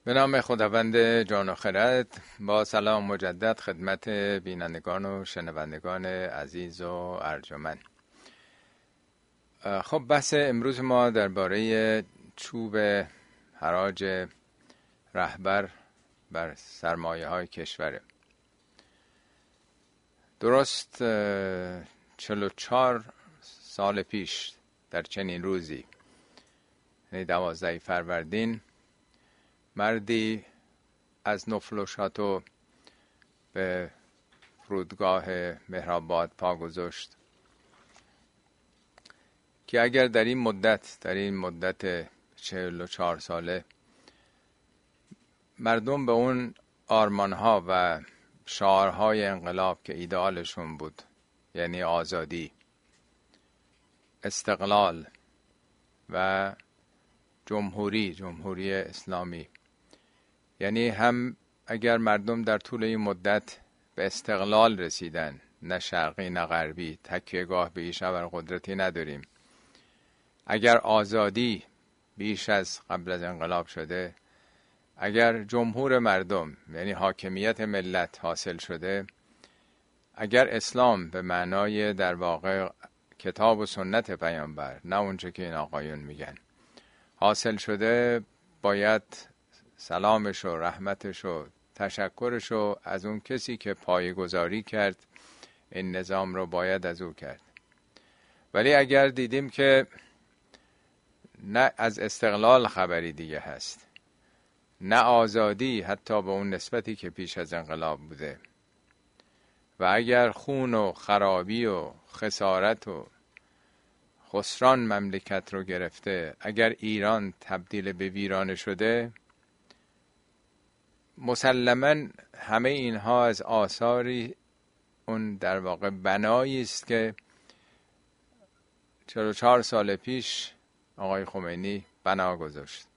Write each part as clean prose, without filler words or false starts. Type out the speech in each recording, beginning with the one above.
به نام خداوند جان و خرد. با سلام مجدد خدمت بینندگان و شنوندگان عزیز و ارجمند. خب بحث امروز ما درباره چوب حراج رهبر بر سرمایه های کشوره. درست 44 سال پیش در چنین روزی، یعنی 12 فروردین، مردی از نفل و شاتو به فرودگاه مهرآباد پا گذاشت که اگر در این مدت 44 ساله مردم به اون آرمانها و شعارهای انقلاب که ایدئالشون بود، یعنی آزادی، استقلال و جمهوری اسلامی، یعنی هم اگر مردم در طول این مدت به استقلال رسیدن، نه شرقی نه غربی، تکیهگاه به هیچ ابرقدرتی نداریم، اگر آزادی بیش از قبل از انقلاب شده، اگر جمهور مردم یعنی حاکمیت ملت حاصل شده، اگر اسلام به معنای در واقع کتاب و سنت پیامبر، نه اونچه که این آقایون میگن، حاصل شده، باید سلامش و رحمتش و تشکرش رو از اون کسی که پایه‌گذاری کرد این نظام رو باید از او کرد. ولی اگر دیدیم که نه از استقلال خبری دیگه هست، نه آزادی حتی به اون نسبتی که پیش از انقلاب بوده، و اگر خون و خرابی و خسارت و خسران مملکت رو گرفته، اگر ایران تبدیل به ویرانه شده، مسلماً همه اینها از آثاری اون در واقع بنایی است که 44 سال پیش آقای خمینی بنا گذاشت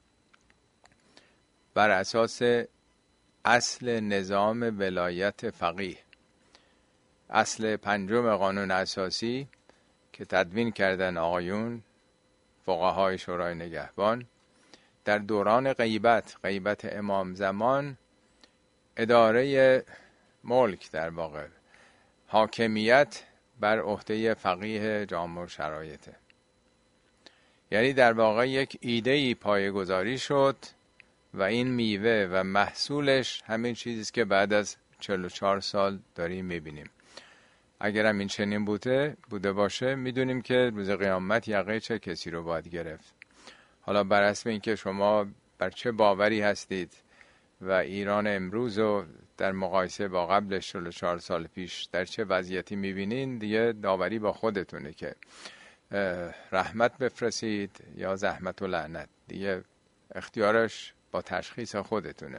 بر اساس اصل نظام ولایت فقیه، اصل 5 قانون اساسی که تدوین کردن آقایون فقهای شورای نگهبان در دوران غیبت امام زمان. اداره ملک در واقع، حاکمیت بر عهده فقیه جامع شرایطه، یعنی در واقع یک ایده‌ای پایه‌گذاری شد و این میوه و محصولش همین چیزیست که بعد از 44 سال داریم میبینیم. اگر هم این چنین بوده باشه، میدونیم که روز قیامت یقه چه کسی رو باید گرفت. حالا بر اساس اینکه شما بر چه باوری هستید و ایران امروز رو در مقایسه با قبل 44 سال پیش در چه وضعیتی میبینین، دیگه داوری با خودتونه که رحمت بفرستید یا زحمت و لعنت، دیگه اختیارش با تشخیص خودتونه.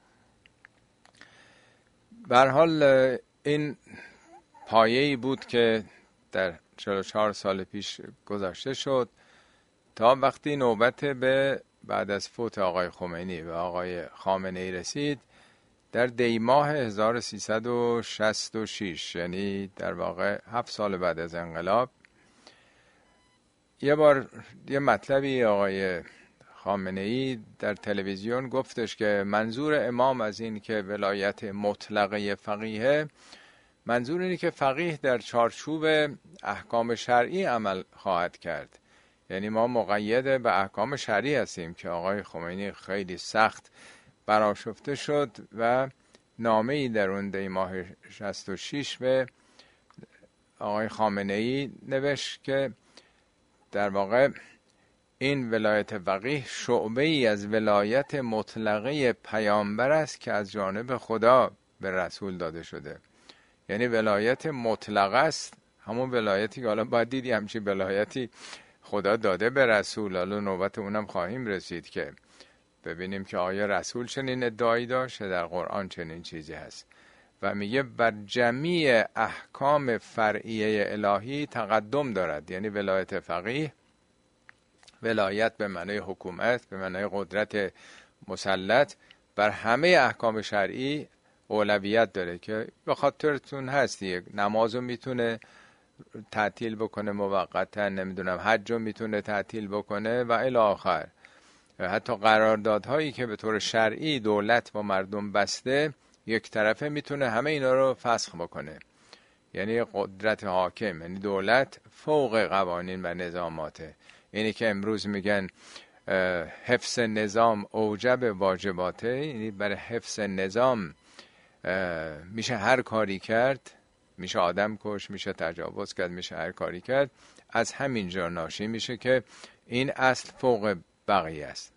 به هر حال این پایه‌ای بود که در 44 سال پیش گذاشته شد تا وقتی نوبت به بعد از فوت آقای خمینی و آقای خامنه‌ای رسید در دی ماه 1366، یعنی در واقع 7 سال بعد از انقلاب. یه بار یه مطلبی آقای خامنه‌ای در تلویزیون گفتش که منظور امام از این که ولایت مطلقه فقیه، منظور اینه که فقیه در چارچوب احکام شرعی عمل خواهد کرد، یعنی ما مقید به احکام شرعی هستیم که آقای خمینی خیلی سخت برآشفته شد و نامه‌ای در اون دی ماه 66 به آقای خامنه‌ای نوشت که در واقع این ولایت فقیه شعبه‌ای از ولایت مطلقه پیامبر است که از جانب خدا به رسول داده شده. یعنی ولایت مطلقه است، همون ولایتی که حالا باید دیدی همچی ولایتی خدا داده به رسول. حالا نوبت اونم خواهیم رسید که ببینیم که آیا رسول چنین ادعایی داشت، در قرآن چنین چیزی هست و میگه بر جمیع احکام فرعیه الهی تقدم دارد. یعنی ولایت فقیه، ولایت به معنای حکومت، به معنای قدرت مسلط بر همه احکام شرعی اولویت داره که به خاطرتون هستی نمازو میتونه تعطیل بکنه موقتا، نمیدونم حجو میتونه تعطیل بکنه و الی آخر. حتی قراردادهایی که به طور شرعی دولت با مردم بسته یک طرفه میتونه همه اینا رو فسخ بکنه. یعنی قدرت حاکم، یعنی دولت فوق قوانین و نظاماته. اینی که امروز میگن حفظ نظام اوجب واجباته، یعنی برای حفظ نظام میشه هر کاری کرد، میشه آدم کش، میشه تجاوز کرد، میشه هر کاری کرد. از همینجا ناشی میشه که این اصل فوق بقیه است.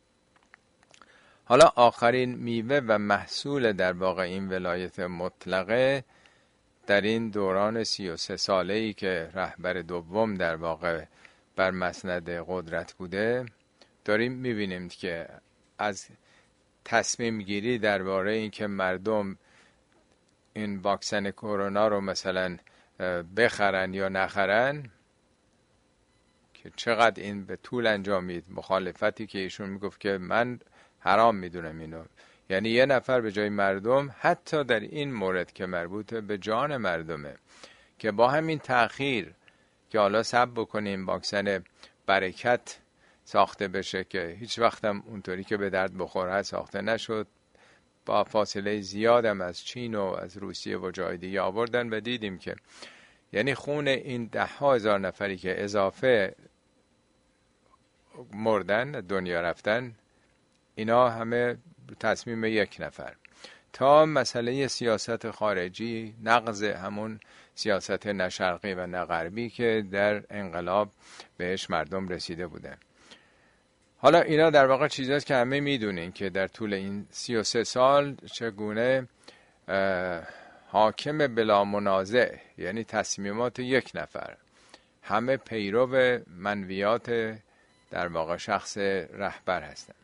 حالا آخرین میوه و محصول در واقع این ولایت مطلقه در این دوران 33 ساله‌ای که رهبر دوم در واقع بر مسند قدرت بوده، داریم میبینیم که از تصمیم گیری درباره این که مردم این واکسن کرونا رو مثلا بخرن یا نخرن، که چقدر این به طول انجامید، مخالفتی که ایشون میگفت که من حرام میدونم اینو. یعنی یه نفر به جای مردم، حتی در این مورد که مربوط به جان مردمه، که با همین تأخیر که حالا صبر بکنیم واکسن برکت ساخته بشه که هیچ وقتم اونطوری که به درد بخوره ساخته نشد، با فاصله زیادم از چین و از روسیه و جای دیگه آوردن و دیدیم که یعنی خون این 10,000 نفری که اضافه مردن دنیا رفتن، اینا همه تصمیم یک نفر. تا مسئله سیاست خارجی، نقض همون سیاست نه شرقی و نه غربی که در انقلاب بهش مردم رسیده بودن. حالا اینا در واقع چیزاست که همه میدونین که در طول این 33 سال چگونه حاکم بلا منازع، یعنی تصمیمات یک نفر، همه پیرو منویات در واقع شخص رهبر هستن.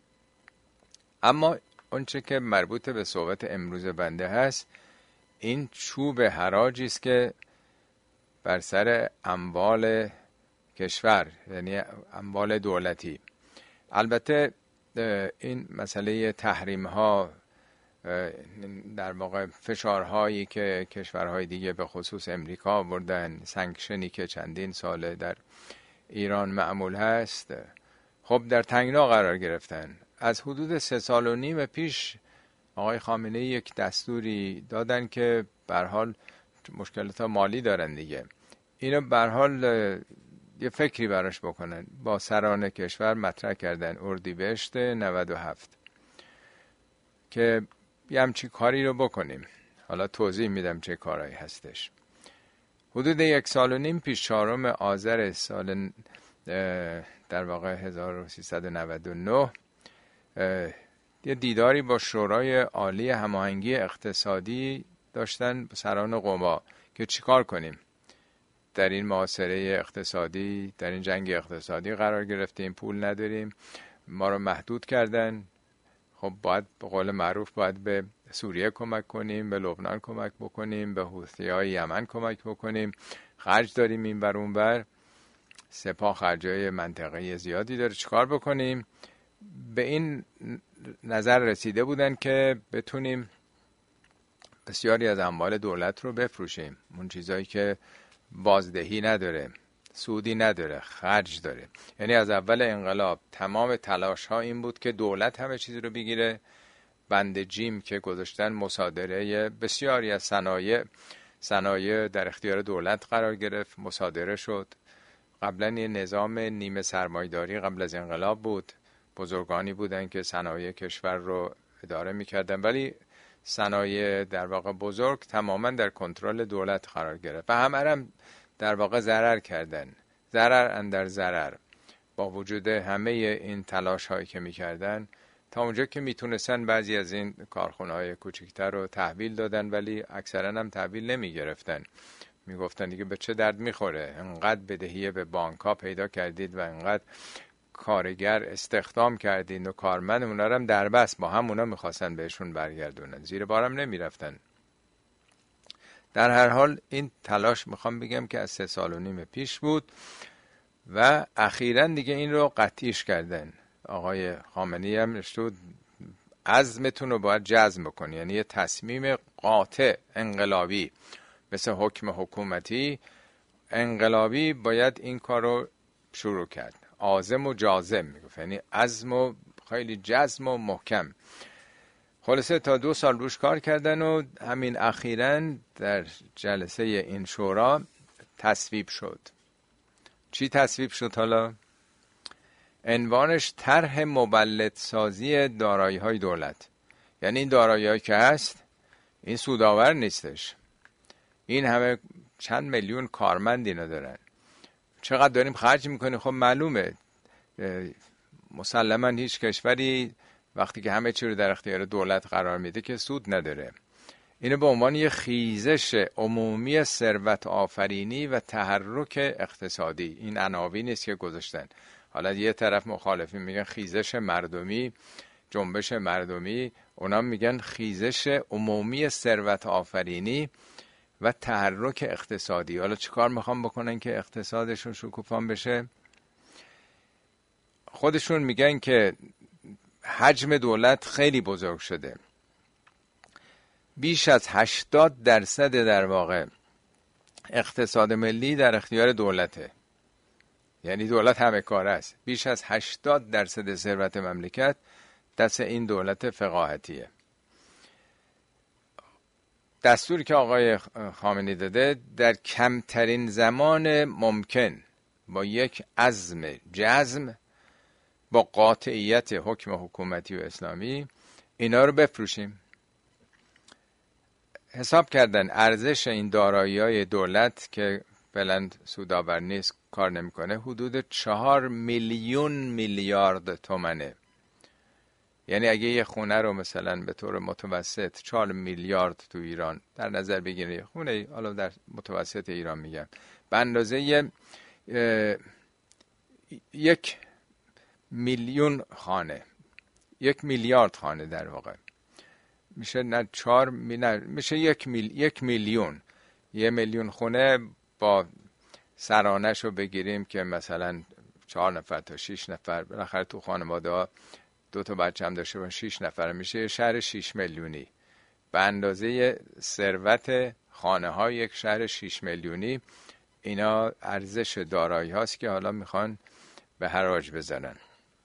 اما اونچه که مربوط به صحبت امروز بنده هست، این چوب حراجی است که بر سر اموال کشور، یعنی اموال دولتی. البته این مسئله تحریم ها، در واقع فشارهایی که کشورهای دیگه به خصوص امریکا آوردن، سانکشنی که چندین ساله در ایران معمول هست، خب در تنگنا قرار گرفتن. از حدود 3.5 سال پیش آقای خامنه‌ای یک دستوری دادن که به هر حال مشکلات مالی دارن دیگه، اینو به هر حال یه فکری براش بکنن. با سران کشور مطرح کردن اردیبهشت 97 که یه همچی کاری رو بکنیم. حالا توضیح میدم چه کارهایی هستش. حدود 1.5 سال پیش 4 آذر سال در واقع 1399 یه دیداری با شورای عالی هماهنگی اقتصادی داشتن سران قوا که چیکار کنیم در این محاصره اقتصادی، در این جنگ اقتصادی قرار گرفتیم، پول نداریم، ما رو محدود کردن. خب باید به قول معروف باید به سوریه کمک کنیم، به لبنان کمک بکنیم، به حوثی‌های یمن کمک بکنیم، خرج داریم این بر اون بر، سپاه خرجای منطقه‌ای زیادی داره، چیکار بکنیم؟ به این نظر رسیده بودن که بتونیم بسیاری از اموال دولت رو بفروشیم، اون چیزایی که بازدهی نداره، سودی نداره، خرج داره. یعنی از اول انقلاب تمام تلاش ها این بود که دولت همه چیز رو بگیره. بند جیم که گذاشتن مصادره بسیاری از صنایع در اختیار دولت قرار گرفت، مصادره شد. قبلا یه نظام نیمه سرمایه‌داری قبل از انقلاب بود، بزرگانی بودن که صنایع کشور رو اداره میکردن، ولی صنایع در واقع بزرگ تماما در کنترل دولت قرار گرفت و همه هم در واقع ضرر کردن، ضرر اندر ضرر. با وجود همه این تلاش هایی که میکردن، تا اونجا که میتونستن بعضی از این کارخونه های کوچکتر رو تحویل دادن، ولی اکثرا هم تحویل نمیگرفتن. میگفتن دیگه به چه درد میخوره، انقدر بدهی به بانک ها پیدا کردید و انقدر کارگر استخدام کردین و کارمند اونا رو هم در بس با هم اونا میخواستن بهشون برگردونن، زیر بارم نمیرفتن. در هر حال این تلاش میخوام بگم که از 3.5 سال پیش بود و اخیراً دیگه این رو قطعیش کردن. آقای خامنه‌ای هم نشد عزمتون رو باید جزم بکنی، یعنی یه تصمیم قاطع انقلابی مثل حکم حکومتی انقلابی باید این کار رو شروع کرد. عازم و جازم میگفت، یعنی عزم و خیلی جزم و محکم. خلاصه تا 2 سال روش کار کردن و همین اخیراً در جلسه این شورا تصویب شد. چی تصویب شد حالا؟ عنوانش طرح مولدسازی دارایی‌های دولت. یعنی این دارایی‌هایی که هست این سودآور نیستش، این همه چند میلیون کارمند اینا دارن، چقدر داریم خرج میکنیم. خب معلومه مسلما هیچ کشوری وقتی که همه چی رو در اختیار دولت قرار میده که سود نداره. اینو به عنوان یه خیزش عمومی ثروت آفرینی و تحرک اقتصادی، این عناوینی است که گذاشتن. حالا یه طرف مخالفین میگن خیزش مردمی، جنبش مردمی، اونا میگن خیزش عمومی ثروت آفرینی و تحرک اقتصادی. حالا چیکار میخوام بکنن که اقتصادشون شکوفان بشه؟ خودشون میگن که حجم دولت خیلی بزرگ شده، بیش از 80% در واقع اقتصاد ملی در اختیار دولته، یعنی دولت همه کاره است. بیش از 80% ثروت مملکت دست این دولت فقاهتیه. دستوری که آقای خامنه‌ای داده در کمترین زمان ممکن با یک عزم جزم با قاطعیت حکم حکومتی و اسلامی اینا رو بفروشیم. حساب کردن ارزش این دارایی‌های دولت که فعلا سودآور نیست، کار نمیکنه، حدود 4 میلیون میلیارد تومنه. یعنی اگه یه خونه رو مثلا به طور متوسط 4 میلیارد تو ایران در نظر بگیرید، خونه حالا در متوسط ایران میگم به اندازه 1 میلیون خانه، 1 میلیارد خانه در واقع میشه، نه 4 میشه 1 میلیون. 1 میلیون خونه با سرانش رو بگیریم که مثلا 4 نفر تا 6 نفر، بالاخره تو خانواده ها 2 تا بچه هم داشته باشن 6 نفر، میشه یه شهر 6 میلیونی. به اندازه ثروت خانه های یک شهر 6 میلیونی اینا ارزش دارایی هاست که حالا میخوان به حراج بزنن.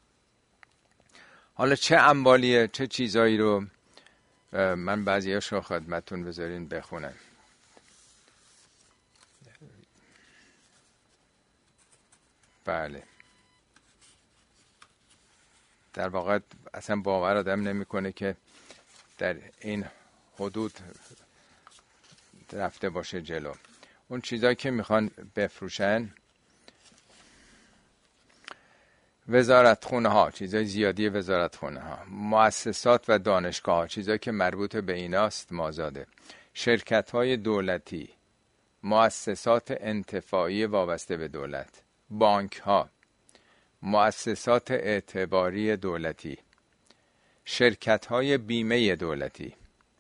حالا چه اموالیه، چه چیزایی رو من بعضیاش رو خدمتون بذارین بخونم. بله، در واقع اصلا باور آدم نمیکنه که در این حدود رفته باشه جلو. اون چیزایی که میخوان بفروشن، وزارتخونه ها، چیزای زیادی وزارتخونه ها، مؤسسات و دانشگاه ها، چیزایی که مربوط به ایناست مازاده، شرکت های دولتی، مؤسسات انتفاعی وابسته به دولت، بانک ها، مؤسسات اعتباری دولتی، شرکت های بیمه دولتی،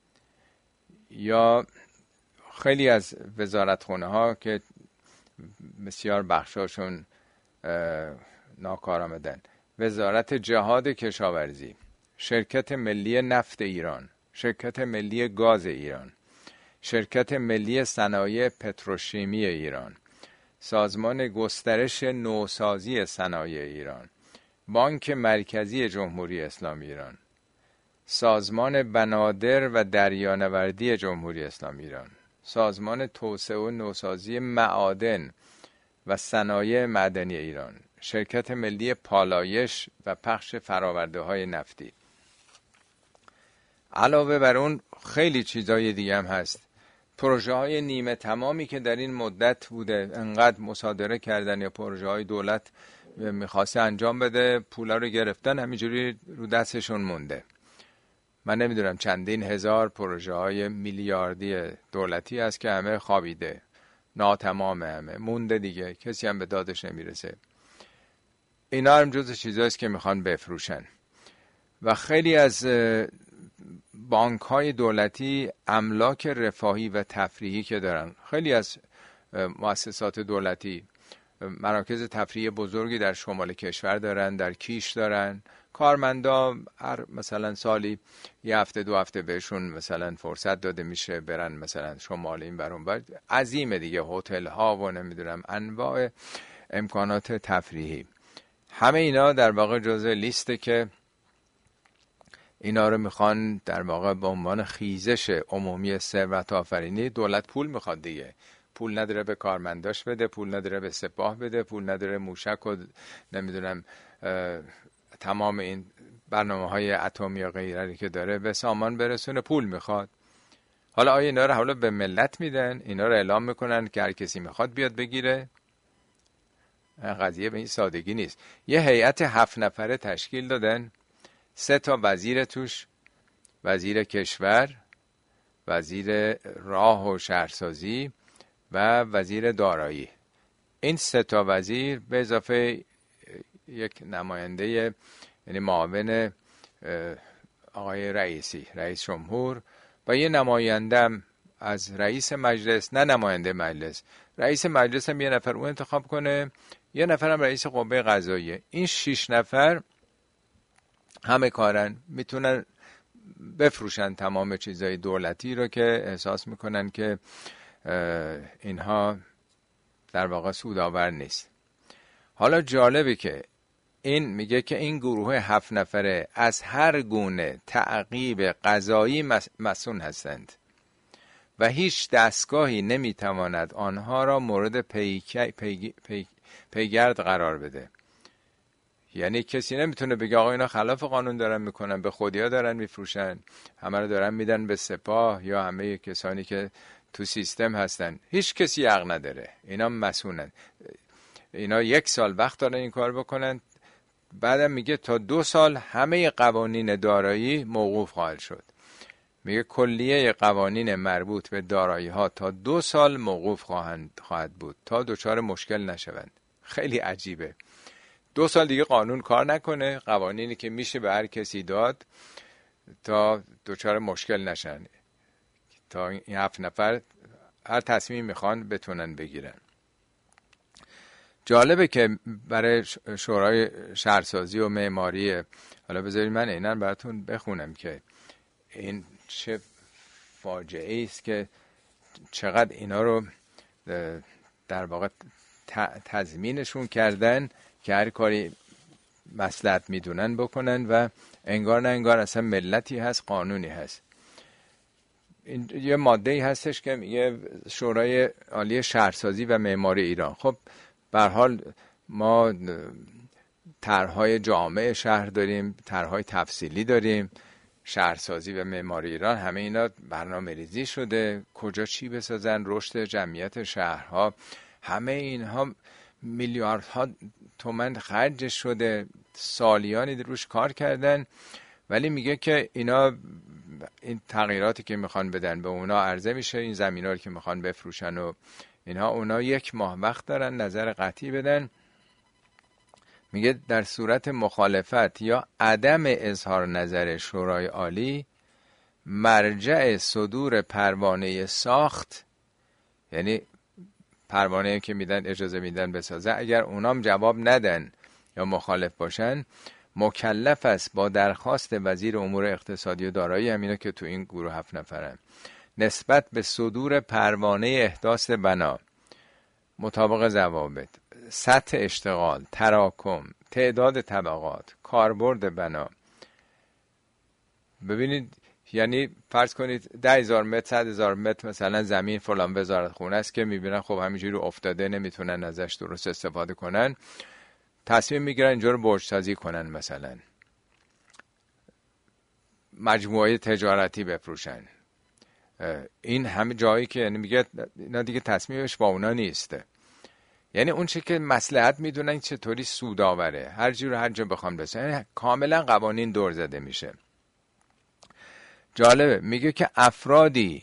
یا خیلی از وزارتخونه ها که بسیار بخشاشون ناکارآمدن، وزارت جهاد کشاورزی، شرکت ملی نفت ایران، شرکت ملی گاز ایران، شرکت ملی صنایع پتروشیمی ایران، سازمان گسترش نوسازی صنایع ایران، بانک مرکزی جمهوری اسلامی ایران، سازمان بنادر و دریانوردی جمهوری اسلامی ایران، سازمان توسعه و نوسازی معادن و صنایع معدنی ایران، شرکت ملی پالایش و پخش فرآورده‌های نفتی. علاوه بر اون خیلی چیزای دیگه هم هست. پروژه های نیمه تمامی که در این مدت بوده انقدر مصادره کردن یا پروژه های دولت میخواسته انجام بده، پولا رو گرفتن همینجوری رو دستشون مونده. من نمیدونم چندین هزار پروژه های میلیاردی دولتی هست که همه خوابیده، ناتمام، همه مونده دیگه، کسی هم به دادش نمیرسه. اینا هم جز چیزاییست که میخوان بفروشن. و خیلی از بانک های دولتی املاک رفاهی و تفریحی که دارن، خیلی از مؤسسات دولتی مراکز تفریحی بزرگی در شمال کشور دارن، در کیش دارن. کارمندا هر مثلا سالی یه هفته 2 هفته بهشون مثلا فرصت داده میشه برن مثلا شمال این برون بر، عظیمه دیگه، هتل ها و نمیدونم انواع امکانات تفریحی. همه اینا در واقع جزء لیسته که اینا رو میخوان در واقع به عنوان خیزش عمومی ثروت آفرینی. دولت پول میخواد دیگه، پول نداره به کارمنداش بده، پول نداره به سپاه بده، پول نداره موشک و نمیدونم تمام این برنامه‌های اتمی و غیره که داره به سامان برسونه، پول میخواد. حالا آیا اینا رو حالا به ملت میدن؟ اینا رو اعلام میکنن که هر کسی میخواد بیاد بگیره؟ قضیه به این سادگی نیست. یه هیئت 7 نفره تشکیل دادن، 3 تا وزیر توش، وزیر کشور، وزیر راه و شهرسازی و وزیر دارایی. این 3 تا وزیر به اضافه یک نماینده، یعنی معاون آقای رئیسی، رئیس جمهور، و یه نمایندم از رئیس مجلس، نه نماینده مجلس، رئیس مجلس هم یه نفر اون انتخاب کنه، یه نفر هم رئیس قوه قضاییه. این 6 نفر همه کارن، میتونن بفروشن تمام چیزای دولتی رو که احساس میکنن که اینها در واقع سودآور نیست. حالا جالبه که این میگه که این گروه 7 نفره از هر گونه تعقیب قضایی مسئول هستند و هیچ دستگاهی نمیتواند آنها را مورد پیگرد قرار بده. یعنی کسی نمیتونه بگه آقا اینا خلاف قانون دارن میکنن، به خودیا دارن میفروشن، همه رو دارن میدن به سپاه یا همه کسانی که تو سیستم هستن. هیچ کسی حق نداره، اینا مسئولن. اینا 1 سال وقت دارن این کار بکنن. بعدم میگه تا 2 سال همه قوانین دارایی موقوف خواهد شد. میگه کلیه قوانین مربوط به دارایی ها تا 2 سال موقوف خواهد بود تا دچار مشکل نشوند. خیلی عجیبه. 2 سال دیگه قانون کار نکنه، قوانینی که میشه به هر کسی داد تا دچار مشکل نشن، تا این 7 نفر هر تصمیم میخوان بتونن بگیرن. جالبه که برای شورای شهرسازی و معماری، حالا بذارید من اینا براتون بخونم که این چه فاجعه است که چقدر اینا رو در واقع تضمینشون کردن که هر کاری مصلحت میدونن بکنن و انگار نه انگار اصلا ملتی هست، قانونی هست. این یه ماده‌ای هستش که میگه شورای عالی شهرسازی و معماری ایران. خب به هر حال ما طرح‌های جامع شهر داریم، طرح‌های تفصیلی داریم، شهرسازی و معماری ایران همه اینا برنامه‌ریزی شده، کجا چی بسازن، رشد جمعیت شهرها، همه اینها میلیاردها تومان خرج شده، سالیانی روش کار کردن. ولی میگه که اینا این تغییراتی که میخوان بدن به اونا عرضه میشه، این زمینا رو که میخوان بفروشن و اینها، اونا 1 ماه وقت دارن نظر قطعی بدن. میگه در صورت مخالفت یا عدم اظهار نظر شورای عالی، مرجع صدور پروانه ساخت، یعنی پروانه که میدن اجازه میدن بسازه، اگر اونام جواب ندن یا مخالف باشن، مکلف است با درخواست وزیر امور اقتصادی و دارایی، همینا که تو این گروه 7 نفرن، نسبت به صدور پروانه احداث بنا مطابق ضوابط، سطح اشتغال، تراکم، تعداد طبقات، کاربرد بنا. ببینید یعنی فرض کنید 10,000 متر 100,000 متر مثلا زمین فلان وزارت خونه است که میبینن خب همینجوری افتاده، نمیتونن ازش درست استفاده کنن، تصمیم میگیرن اینجا رو برج سازی کنن، مثلا مجموعه تجارتی بفروشن. این همه جایی که یعنی میگه اینا دیگه تصمیمش با اونا نیسته، یعنی اون چه که مصلحت میدونن چطوری سودآوره، هر جور هر جا بخوام بسازن، یعنی کاملا قوانین دور زده میشه. جالبه میگه که افرادی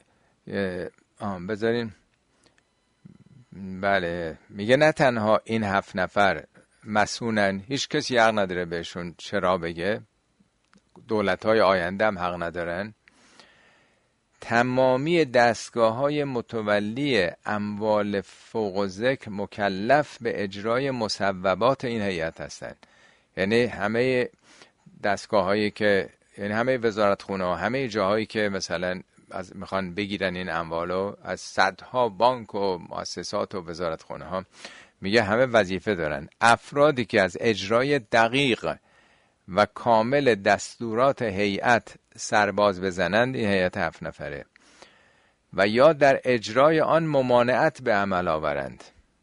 بذارین، بله، میگه نه تنها این 7 نفر مسئولن، هیچ کسی حق نداره بهشون چرا بگه، دولت‌های آینده هم حق ندارن. تمامی دستگاه‌های متولی اموال فوق الذکر مکلف به اجرای مصوبات این هیئت هستند. یعنی همه دستگاه‌هایی که، یعنی همه وزارتخونه‌ها، همه جاهایی که مثلا میخوان بگیرن این اموالو از صدها بانک و مؤسسات و وزارتخونه‌ها، میگه همه وظیفه دارن. افرادی که از اجرای دقیق و کامل دستورات هیئت سرباز بزنند، این هیئت 7 نفره، و یا در اجرای آن ممانعت به عمل آورند،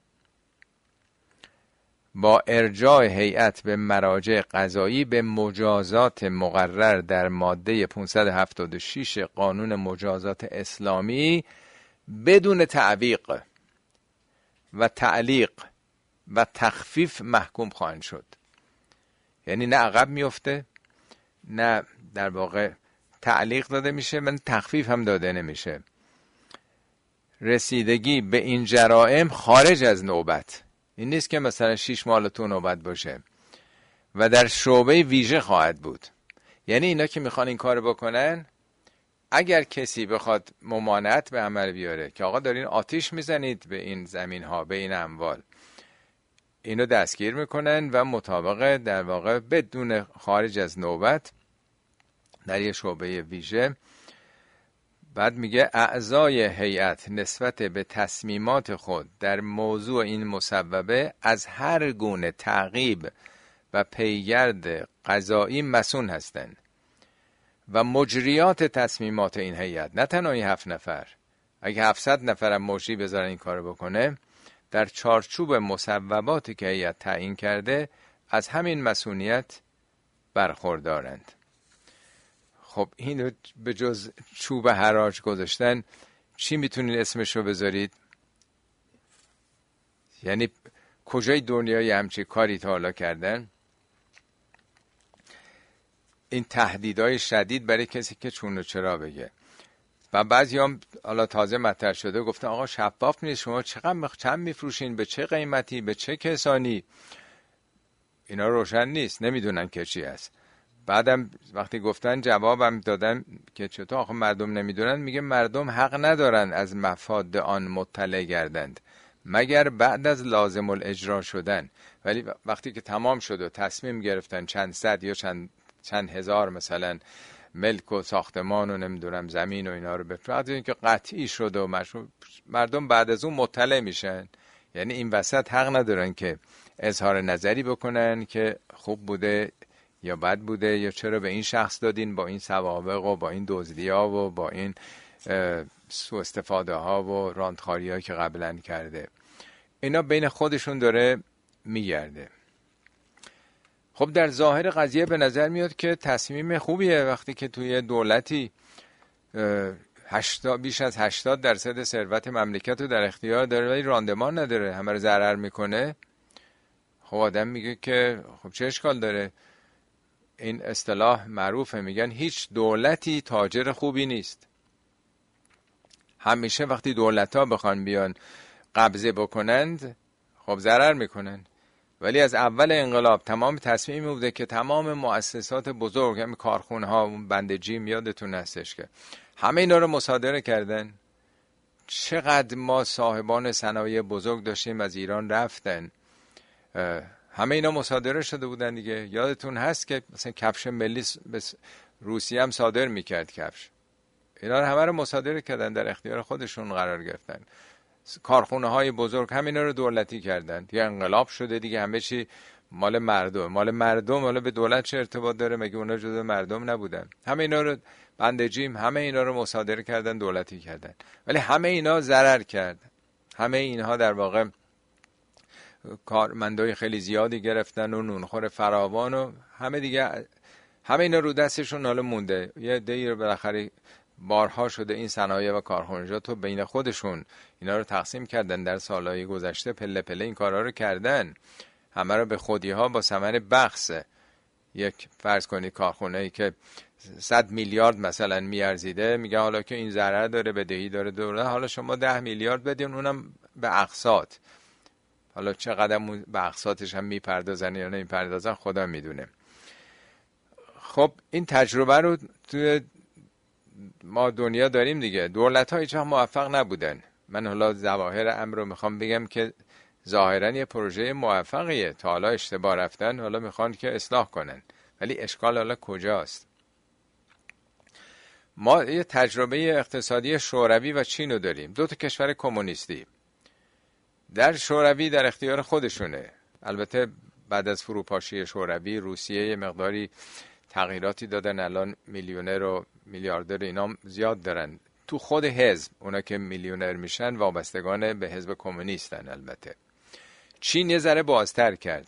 با ارجاع هیئت به مراجع قضایی به مجازات مقرر در ماده 576 قانون مجازات اسلامی بدون تعویق و تعلیق و تخفیف محکوم خواهند شد. یعنی نه عقب میفته، نه در واقع تعلیق داده میشه، من تخفیف هم داده نمیشه. رسیدگی به این جرائم خارج از نوبت، این نیست که مثلا 6 ماه تو نوبت باشه، و در شعبه ویژه خواهد بود. یعنی اینا که میخوان این کار بکنن، اگر کسی بخواد ممانعت به عمل بیاره که آقا دارین آتش میزنید به این زمین ها، به این اموال، اینو دستگیر میکنن و مطابق در واقع بدون خارج از نوبت در یه شعبه ویژه. بعد میگه اعضای هیئت نسبت به تصمیمات خود در موضوع این مصوبه از هر گونه تعقیب و پیگرد قضایی مسئول هستند و مجریات تصمیمات این هیئت، نه تنها این 7 نفر، اگه 700 نفرم مجری بذارن این کارو بکنه، در چارچوب مصوباتی که هیئت تعیین کرده از همین مسئولیت برخوردارند. خب اینو به جز چوب حراج گذاشتن چی میتونین اسمشو بذارید؟ یعنی کجای دنیای همچی کاری تا حالا کردن؟ این تهدیدهای شدید برای کسی که چون و چرا بگه. و بعضی هم حالا تازه مطرح شده گفتن آقا شفاف نیست، شما چند میفروشین، به چه قیمتی، به چه کسانی؟ اینا روشن نیست، نمیدونن که چی هست. بعدم وقتی گفتن جوابم دادن که چطور آخه مردم نمیدونن، میگه مردم حق ندارن از مفاد آن مطلع گردند مگر بعد از لازم الاجرا شدن. ولی وقتی که تمام شد و تصمیم گرفتن چند صد یا چند هزار مثلا ملک و ساختمان و نمیدونم زمین و اینا رو بفرمایید، این که قطعی شد و مردم بعد از اون مطلع میشن. یعنی این وسط حق ندارن که اظهار نظری بکنن که خوب بوده یا بد بوده، یا چرا به این شخص دادین با این سوابق و با این دزدی ها و با این سوء استفاده ها و راندخاری ها که قبلا کرده. اینا بین خودشون داره میگرده. خب در ظاهر قضیه به نظر میاد که تصمیم خوبیه وقتی که توی دولتی بیش از 80% ثروت مملکت رو در اختیار داره ولی راندمان نداره، همه رو ضرر میکنه. خب آدم میگه که خب چه اشکال داره؟ این اصطلاح معروفه، میگن هیچ دولتی تاجر خوبی نیست. همیشه وقتی دولت‌ها بخوان بیان قبضه بکنند خب ضرر میکنن. ولی از اول انقلاب تمام تصمیم بوده که تمام مؤسسات بزرگ، همین کارخونه ها، بند جیم یادتون هستش که همه اینا رو مصادره کردن. چقدر ما صاحبان صنایع بزرگ داشتیم از ایران رفتن، همه اینا مصادره شده بودن دیگه. یادتون هست که مثلا کفش ملی به روسیه هم صادر میکرد کفش، اینا رو همه رو مصادره کردن، در اختیار خودشون قرار گرفتن. کارخونه های بزرگ همینا رو دولتی کردن. یه انقلاب شده دیگه، همه چی مال مردم. حالا به دولت چه ارتباط داره؟ مگه اونا جزو مردم نبودن؟ همه اینا رو بند جیم، همه اینا رو مصادره کردن، دولتی کردن. ولی همه اینا ضرر کرد. همه اینها در واقع کارمندای خیلی زیادی گرفتن و نونخور فراوان و همه دیگه، همه اینا رو دستشون حالا مونده. یه عده‌ای رو بالاخره بارها شده این صنایع و کارخانجات تو بین خودشون اینا رو تقسیم کردن در سالهای گذشته، پله پله این کارها رو کردن، همه رو به خودی ها با ثمن بخس. یک فرض کنید کارخونه‌ای که 100 میلیارد مثلا میارزیده، میگه حالا که این ضرر داره، بدهی داره دولت، حالا شما 10 میلیارد بدین، اونم به اقساط. حالا چقدر به اقساطش هم میپردازن یا نمیپردازن خدا میدونه. خب این تجربه رو توی ما دنیا داریم دیگه. دولت‌ها هیچ وقت موفق نبودن. من حالا ظواهر امر رو میخوام بگم که ظاهراً یه پروژه موفقیه، تا حالا اشتباه رفتن، حالا میخوان که اصلاح کنن. ولی اشکال حالا کجاست؟ ما یه تجربه اقتصادی شوروی و چین رو داریم، دو تا کشور کمونیستی. در شوروی در اختیار خودشونه. البته بعد از فروپاشی شوروی روسیه یه مقداری تغییراتی دادن، الان میلیونر و میلیاردر اینا زیاد دارن. تو خود حزب اونا که میلیونر میشن وابستگان به حزب کمونیستن. البته چین یه ذره بازتر کرد،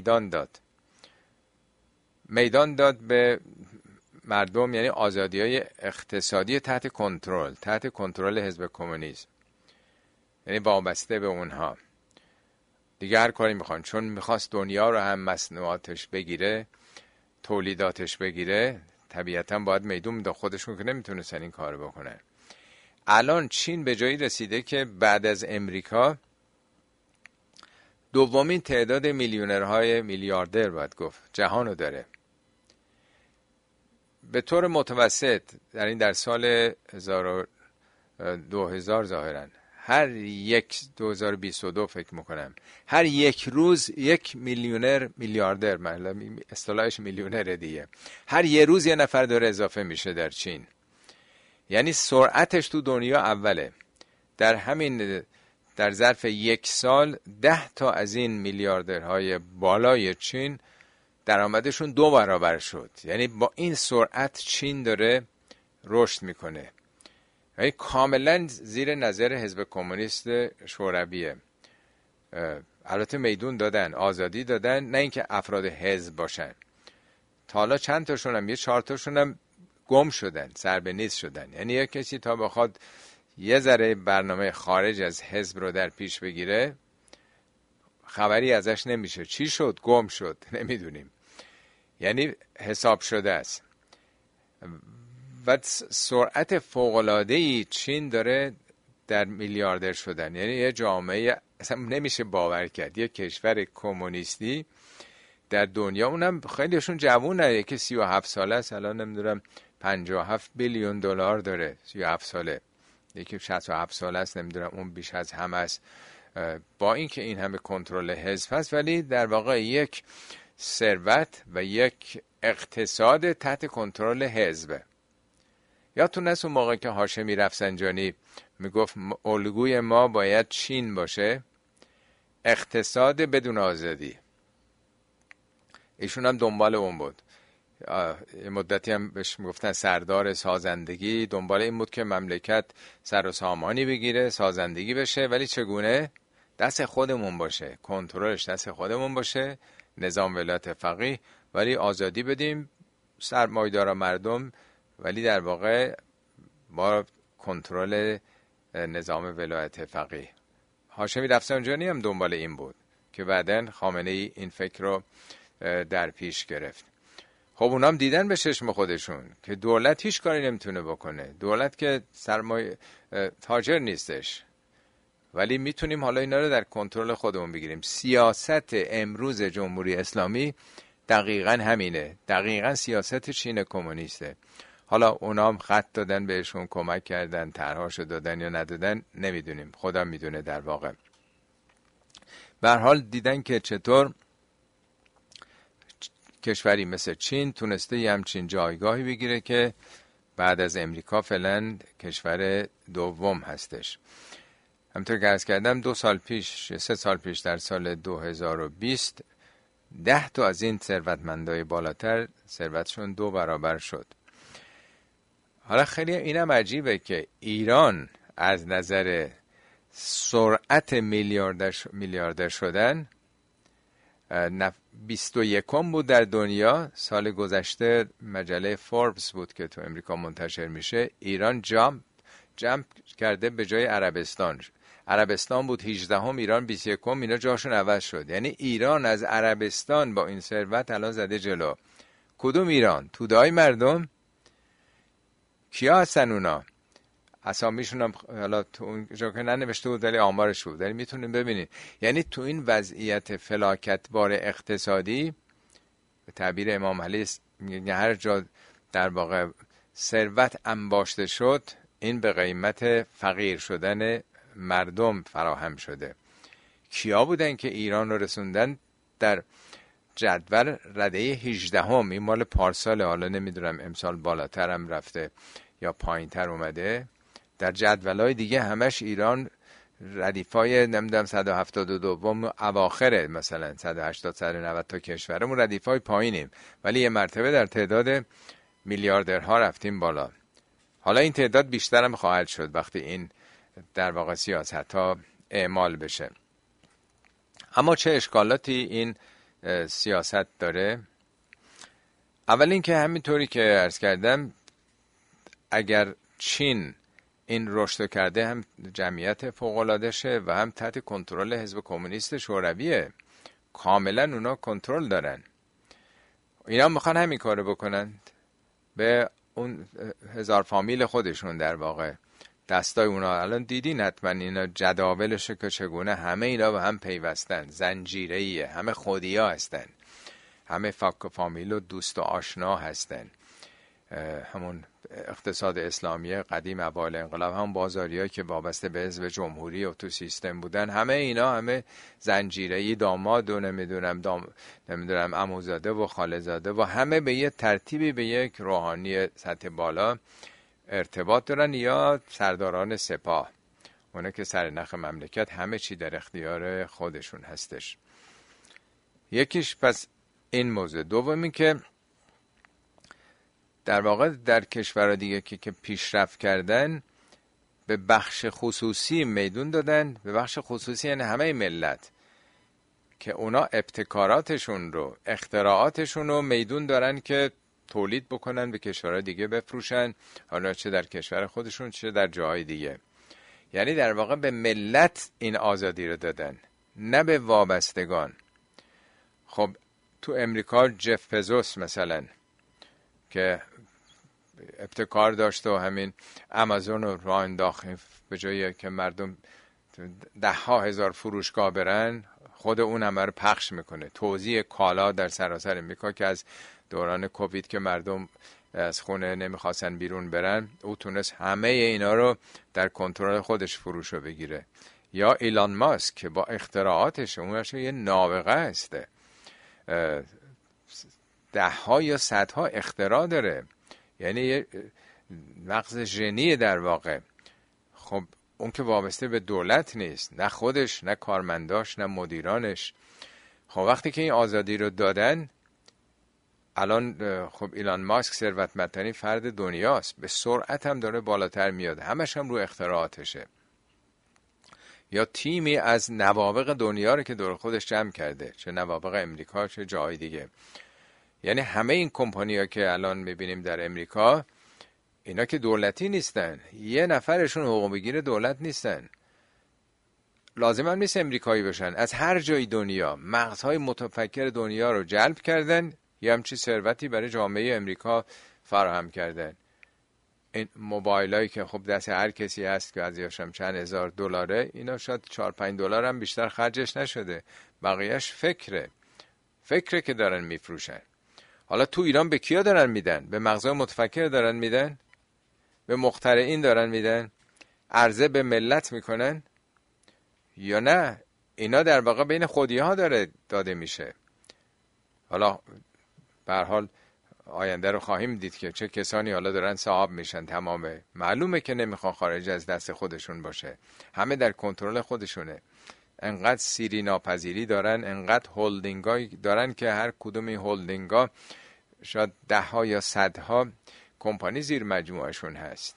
میدان داد به مردم، یعنی آزادی‌های اقتصادی تحت کنترل حزب کمونیسم، یعنی وابسته به اونها دیگه هر کاری میخوان. چون میخواست دنیا رو هم مصنوعاتش بگیره، تولیداتش بگیره، طبیعتا باید میدون میداد، خودشون که نمیتونستن این کار بکنن. الان چین به جایی رسیده که بعد از امریکا دومین تعداد میلیونرهای میلیاردر باید گفت جهانو داره. به طور متوسط در سال 2000 ظاهرا هر 2022 فکر میکنم هر یک روز یک میلیونر میلیاردر، اصطلاحش میلیونر دیگه، هر یه روز یه نفر داره اضافه میشه در چین. یعنی سرعتش تو دنیا اوله. در ظرف یک سال 10 تا از این میلیاردرهای بالای چین درآمدشون 2 برابر شد. یعنی با این سرعت چین داره رشد میکنه. یعنی کاملا زیر نظر حزب کمونیست شورویه. البته میدون دادن، آزادی دادن، نه اینکه افراد حزب باشن. تا حالا چند تاشون هم 4 تاشون هم گم شدن، سر به نیست شدن. یعنی یک کسی تا بخواد یه ذره برنامه خارج از حزب رو در پیش بگیره خبری ازش نمیشه. چی شد؟ گم شد، نمیدونیم. یعنی حساب شده است. و سرعت فوق‌العاده‌ای چین داره در میلیاردر شدن. یعنی یه جامعه اصلا نمیشه باور کرد، یه کشور کمونیستی در دنیا، اونم خیلیشون جوونه، یکی 37 ساله است، الان نمیدونم 57 بیلیون دلار داره، 37 ساله. یکی 67 ساله است، نمیدونم اون بیش از همه است. با اینکه این همه کنترل حزب هست، ولی در واقع یک ثروت و یک اقتصاد تحت کنترل حزبه. یادتون هست اون موقع که هاشمی رفسنجانی میگفت الگوی ما باید چین باشه، اقتصاد بدون آزادی. ایشون هم دنبال اون بود. مدتی هم بهش میگفتن سردار سازندگی. دنبال این بود که مملکت سر و سامانی بگیره، سازندگی بشه، ولی چگونه؟ دست خودمون باشه، کنترلش دست خودمون باشه، نظام ولایت فقیه، ولی آزادی بدیم سرمایه‌دارا مردم، ولی در واقع با کنترل نظام ولایت فقیه. هاشمی رفسنجانی هم دنبال این بود که بعداً خامنه‌ای این فکر رو در پیش گرفت. خب اونام دیدن به چشم خودشون که دولت هیچ کاری نمیتونه بکنه. دولت که سرمایه تاجر نیستش، ولی میتونیم حالا اینا رو در کنترل خودمون بگیریم. سیاست امروز جمهوری اسلامی دقیقاً همینه، دقیقاً سیاست چین کمونیسته. حالا اونام خط دادن بهشون، کمک کردن، طرحاشو دادن یا ندادن نمیدونیم، خدا میدونه. در واقع به هر حال دیدن که چطور کشوری مثل چین تونسته یه همچین جایگاهی بگیره که بعد از امریکا فعلا کشور دوم هستش. همطور که عرض کردم 3 سال پیش در سال 2020 10 تا از این ثروتمندای بالاتر ثروتشون 2 برابر شد. حالا خیلی اینم عجیبه که ایران از نظر سرعت میلیاردر شدن 21 بود در دنیا. سال گذشته مجله فوربس بود که تو امریکا منتشر میشه، ایران جمپ کرده به جای عربستان بود 18 ایران 21 اینا جاشون عوض شد. یعنی ایران از عربستان با این ثروت الان زده جلو. کدوم ایران؟ توده‌های مردم؟ کیا هستن اونا؟ اسامیشون هم حالا تو اون جا که ننوشته بود ولی آمارش بود، ولی میتونیم ببینید. یعنی تو این وضعیت فلاکتبار اقتصادی، به تعبیر امام علی میگه هر جا در واقع ثروت انباشته شد، این به قیمت فقیر شدن مردم فراهم شده. کیا بودن که ایران رو رسوندن در جدول رده 18 این مال پارسال، حالا نمیدونم امسال بالاتر هم رفته یا پایین تر اومده. در جدولای دیگه همش ایران ردیفای نمیدونم 172 اواخره، مثلا 180 190 تا کشورمون ردیفای پایینیم، ولی یه مرتبه در تعداد میلیاردرها رفتیم بالا. حالا این تعداد بیشتر هم خواهد شد وقتی این در واقع سیاست ها اعمال بشه. اما چه اشکالاتی این سیاست داره؟ اول این که همینطوری که عرض کردم، اگر چین این رشد کرده، هم جمعیت فوق‌العاده شه و هم تحت کنترل حزب کمونیست شورویه، کاملا اونا کنترل دارن. اینا میخوان همین کارو بکنن به اون هزار فامیل خودشون، در واقع دستای اونا. الان دیدین حتما اینا جداولش که چگونه همه اینا به هم پیوستن، زنجیره‌ایه، همه خودیا هستن، همه فاک و فامیل و دوست و آشنا هستن. همون اقتصاد اسلامی قدیم اوایل انقلاب، هم بازاریایی که وابسته به حزب جمهوری و تو سیستم بودن، همه اینا همه زنجیره‌ای، داماد و نمیدونم عموزاده و خاله‌زاده و همه به یه ترتیبی به یک روحانی سطح بالا ارتباط دارن، یا سرداران سپاه، اونا که سرنخ مملکت، همه چی در اختیار خودشون هستش. یکیش پس این موضوع. دومی که در واقع در کشورها دیگه که پیشرفت کردن، به بخش خصوصی میدون دادن. به بخش خصوصی یعنی همه ملت، که اونا ابتکاراتشون رو، اختراعاتشون رو میدون دارن که تولید بکنن، به کشورهای دیگه بفروشن، حالا چه در کشور خودشون چه در جاهای دیگه. یعنی در واقع به ملت این آزادی رو دادن، نه به وابستگان. خب تو امریکا جف بزوس مثلا که ابتکار داشت و همین آمازون رو راه انداخت، به جایی که مردم 10,000 فروشگاه برن، خود اون همه رو پخش میکنه، توزیع کالا در سراسر امریکا، که از دوران کووید که مردم از خونه نمیخواستن بیرون برن، او تونست همه اینا رو در کنترل خودش فروش رو بگیره. یا ایلان ماسک که با اختراعاتش، اونش یه نابغه هسته، 10 یا 100 اختراع داره، یعنی یه مغز ژنی در واقع. خب اون که وابسته به دولت نیست، نه خودش، نه کارمنداش، نه مدیرانش. خب وقتی که این آزادی رو دادن، الان خب ایلان ماسک ثروتمندترین فرد دنیاست، به سرعت هم داره بالاتر میاد، همش هم رو اختراعاتشه. یا تیمی از نوابغ دنیا رو که دور خودش جمع کرده، چه نوابغ امریکا چه جای دیگه. یعنی همه این کمپانی‌ها که الان میبینیم در امریکا، اینا که دولتی نیستن، یه نفرشون حقوق بگیر دولت نیستن، لازم هم نیست امریکایی باشن، از هر جای دنیا مغزهای متفکر دنیا رو جلب کردن، یه همچی ثروتی برای جامعه امریکا فراهم کردن. این موبایلایی که خب دست هر کسی هست که ازش هم چند هزار دلاره، اینا شاید 4-5 دلار هم بیشتر خرجش نشده، بقیهش فکره که دارن میفروشن. حالا تو ایران به کیا دارن میدن؟ به مغزهای متفکر دارن میدن؟ به مخترعین دارن میدن؟ عرضه به ملت میکنن؟ یا نه اینا در واقع بین خودی‌ها داره داده میشه؟ حالا به هر حال آینده رو خواهیم دید که چه کسانی حالا دارن صاحب میشن. تمامه معلومه که نمیخوان خارج از دست خودشون باشه، همه در کنترل خودشونه. انقدر سیری ناپذیری دارن، انقدر هولدینگای دارن که هر کدوم این هولدینگا شاید 10 یا 100 کمپانی زیر مجموعشون هست.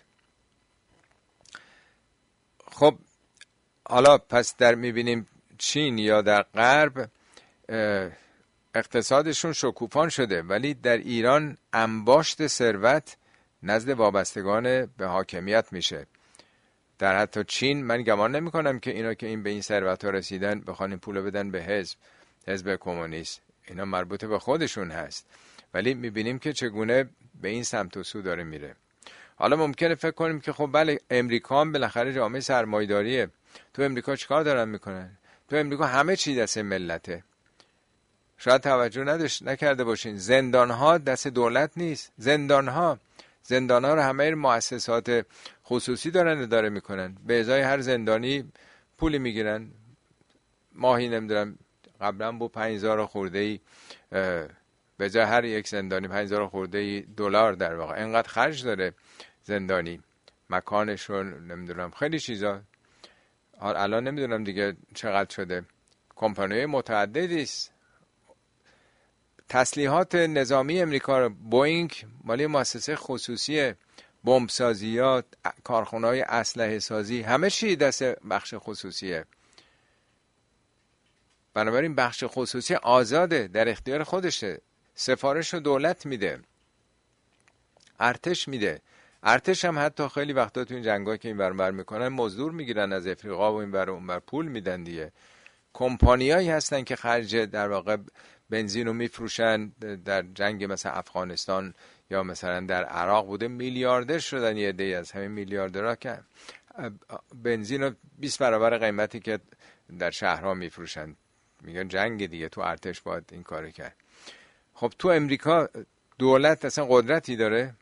خب حالا پس در میبینیم چین یا در غرب اقتصادشون شکوفان شده، ولی در ایران انباشت ثروت نزد وابستگان به حاکمیت میشه. در حتی چین من گمان نمی کنم که اینا که به این ثروت ها رسیدن بخوان این پول بدن به حزب کمونیست، اینا مربوط به خودشون هست. ولی میبینیم که چگونه به این سمت و سو داره میره. حالا ممکنه فکر کنیم که خب بله امریکا هم بالاخره جامعه سرمایه‌داریه، تو امریکا چیکار دارن میکنن؟ تو امریکا همه چی دست ملته. شاید توجه نکرده باشین، زندانها دست دولت نیست، زندانها رو همه مؤسسات خصوصی دارن اداره میکنن، به ازای هر زندانی پولی میگیرن، ماهی نمیدونم قبلا بود 5,000 خورده‌ای، به جای هر یک زندانی 5,000 خورده‌ای دلار در واقع اینقدر خرج داره زندانی، مکانشون نمیدونم خیلی چیزا. الان نمیدونم دیگه چقدر شده، کمپانی متعددی است. تسلیحات نظامی امریکا رو، بوئینگ مالی مؤسسه خصوصیه، بمبسازیات، کارخانه‌های اسلحه سازی، همه چی دست بخش خصوصیه. بنابراین بخش خصوصی آزاده، در اختیار خودشه. سفارش رو دولت میده، ارتش میده. ارتش هم حتی خیلی وقتا تو این جنگا که این ور میکنن مزدور میگیرن از افریقا و این ور اون ور، پول میدن دیگه. کمپانیایی هستن که خرج در واقع بنزین رو میفروشن. در جنگ مثلا افغانستان یا مثلا در عراق بوده، میلیاردر شدن یه عده‌ای از همین میلیاردرها که بنزین رو 20 برابر قیمتی که در شهرها میفروشن. میگن جنگ دیگه، تو ارتش باید این کارو کرد. خب تو امریکا دولت اصلا قدرتی داره؟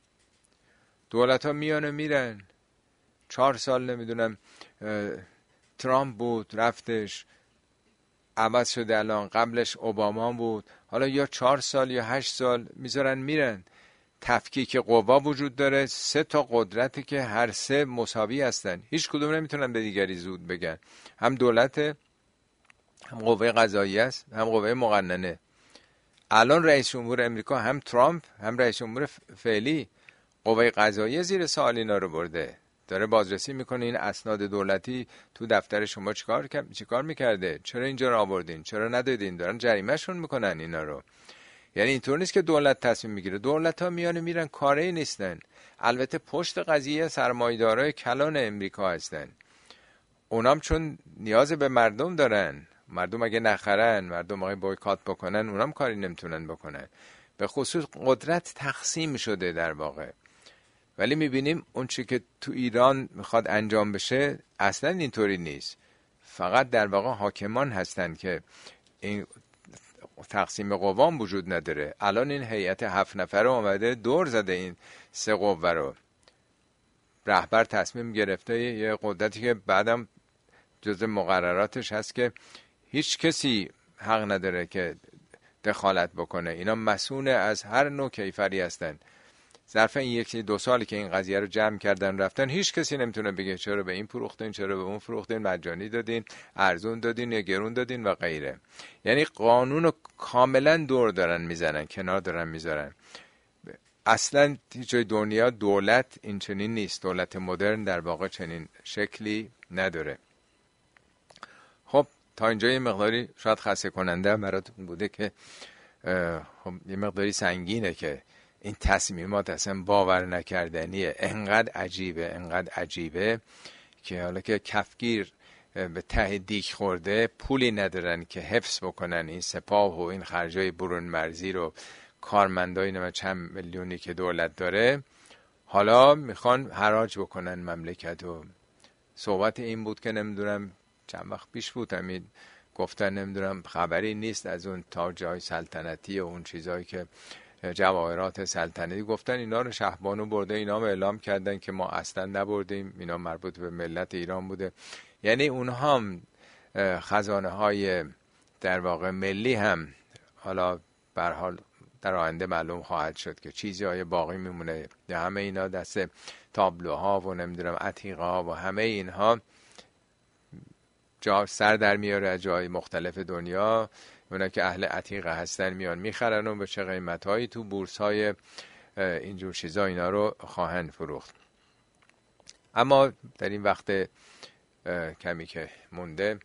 دولت ها میان و میرن. 4 سال نمیدونم ترامپ بود رفتش، عوض شده، الان قبلش اوباما بود، حالا یا 4 سال یا 8 سال میذارن میرن. تفکیک قوا وجود داره، 3 تا قدرتی که هر 3 مساوی هستن، هیچ کدوم نمیتونن به دیگری زود بگن. هم دولت، هم قوه قضاییه است، هم قوه مقننه. الان رئیس جمهور امریکا هم ترامپ هم رئیس جمهور فعلی، قوه قضاییه زیر سوال اینا رو برده، داره بازرسی میکنه این اسناد دولتی تو دفتر شما چیکار میکرده، چرا اینجا رو آوردین، چرا ندادین، دارن جریمهشون میکنن اینا رو. یعنی اینطور نیست که دولت تصمیم میگیره، دولت ها میان میرن، کاری نیستن. البته پشت قضیه سرمایه‌دارای کلان امریکا هستن، اونام چون نیاز به مردم دارن، مردم اگه نخرن، مردم اگه بایکات بکنن، اونام کاری نمیتونن بکنن. به خصوص قدرت تقسیم شده در واقع. ولی میبینیم اون چی که تو ایران میخواد انجام بشه اصلا اینطوری نیست. فقط در واقع حاکمان هستن که این تقسیم قوام وجود نداره. الان این هیئت 7 نفره اومده دور زده این 3 قوه رو. رهبر تصمیم گرفته یه قدرتی که بعدم جزء مقرراتش هست که هیچ کسی حق نداره که دخالت بکنه. اینا مسئول از هر نوع کیفری هستن. ظرف این 1-2 سالی که این قضیه رو جمع کردن رفتن، هیچ کسی نمیتونه بگه چرا به این فروختین، چرا به اون فروختین، مجانی دادین، ارزون دادین یا گرون دادین و غیره. یعنی قانون رو کاملا دور دارن میزنن، کنار دارن میذارن. اصلا هیچ جای دنیا دولت این چنین نیست. دولت مدرن در واقع چنین شکلی نداره. خب تا اینجا یه مقداری شاید خسته کننده براتون بوده که خب یه مقداری سنگینه که این تصمیمات اصلا باور نکردنیه، انقدر عجیبه که حالا که کفگیر به ته دیگ خورده، پولی ندارن که حفظ بکنن این سپاه و این خرجای برون مرزی رو، کارمندای نمه چند میلیونی که دولت داره، حالا میخوان حراج بکنن مملکت. و صحبت این بود که نمیدونم چند وقت پیش بود همین گفتن، نمیدونم خبری نیست از اون تاج‌های سلطنتی و اون چیزایی که جواهرات سلطنتی، گفتن اینا رو شهبانو برده، اینا هم اعلام کردن که ما اصلا نبردیم، اینا مربوط به ملت ایران بوده. یعنی اونها هم خزانه های در واقع ملی هم حالا به هر حال در آینده معلوم خواهد شد که چیزی های باقی میمونه، یا همه اینا دست تابلوها و نمیدونم عتیقه ها و همه اینها جا سر در میاره از جای مختلف دنیا. اونا که اهل عتیقه هستن میان میخرن و به چه قیمتهایی تو بورس های اینجور چیزا اینا رو خواهند فروخت. اما در این وقت کمی که مونده،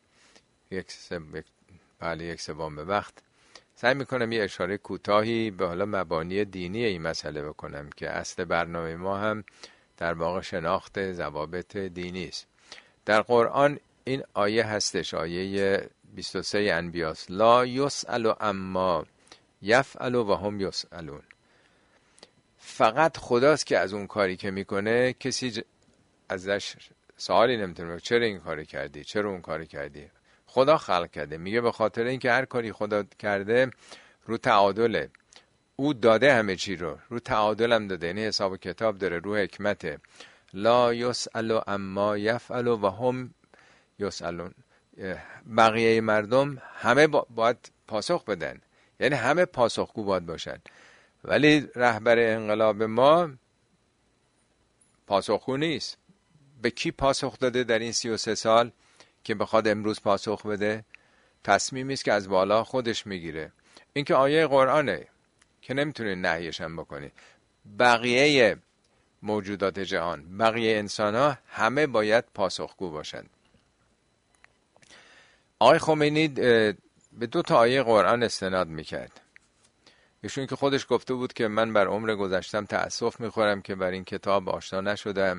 1/3 به وقت، سعی میکنم یه اشاره کوتاهی به حالا مبانی دینی این مسئله بکنم که اصل برنامه ما هم در واقع شناخت ضوابط دینی است. در قرآن این آیه هستش، آیه 23 انبیاء، لا یسأل عما یفعل و هم یسألون. فقط خداست که از اون کاری که میکنه کسی ازش سوالی نمیتونه، چرا این کاری کردی، چرا اون کاری کردی. خدا خلق کرده، میگه به خاطر اینکه هر کاری خدا کرده رو تعادله، او داده همه چی رو تعادل هم داده، یعنی حساب و کتاب داره، رو حکمته. لا یسأل عما یفعل و هم یسألون. بقیه مردم همه باید پاسخ بدن، یعنی همه پاسخگو باید باشن، ولی رهبر انقلاب ما پاسخگو نیست، به کی پاسخ داده در این 33 سال که بخواد امروز پاسخ بده؟ تصمیمی است که از بالا خودش میگیره. این که آیه قرآنه که نمیتونی نهیش هم بکنی. بقیه موجودات جهان، بقیه انسان ها همه باید پاسخگو باشند. آقای خمینی به 2 آیه قرآن استناد میکرد. ایشون که خودش گفته بود که من بر عمر گذشتم تأسف میخورم که بر این کتاب آشنا نشدم.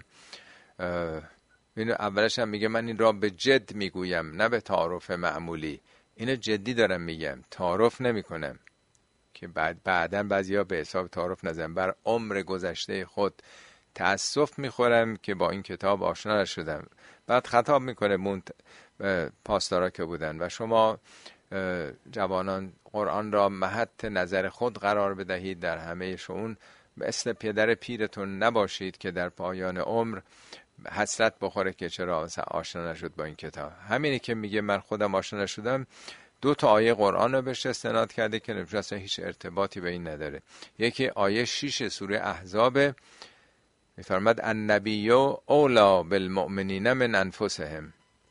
اولش هم میگه من این را به جد میگویم نه به تعارف معمولی. اینو جدی دارم میگم، تعارف نمیکنم که بعداً بعضیا به حساب تعارف نزن. بر عمر گذشته خود تأسف میخورم که با این کتاب آشنا نشدم. بعد خطاب میکنه پاسدارا که بودن و شما جوانان قرآن را محط نظر خود قرار بدهید در همه شؤون، مثل پدر پیرتون نباشید که در پایان عمر حسرت بخوره که چرا آشنا نشد با این کتاب. همینی که میگه من خودم آشنا نشدم 2 آیه قرآن رو بهش استناد کرده که نمیشه هیچ ارتباطی به این نداره. یکی آیه 6 سوره احزاب میفرماد النبی اولا بالمؤمنین من انفسهم.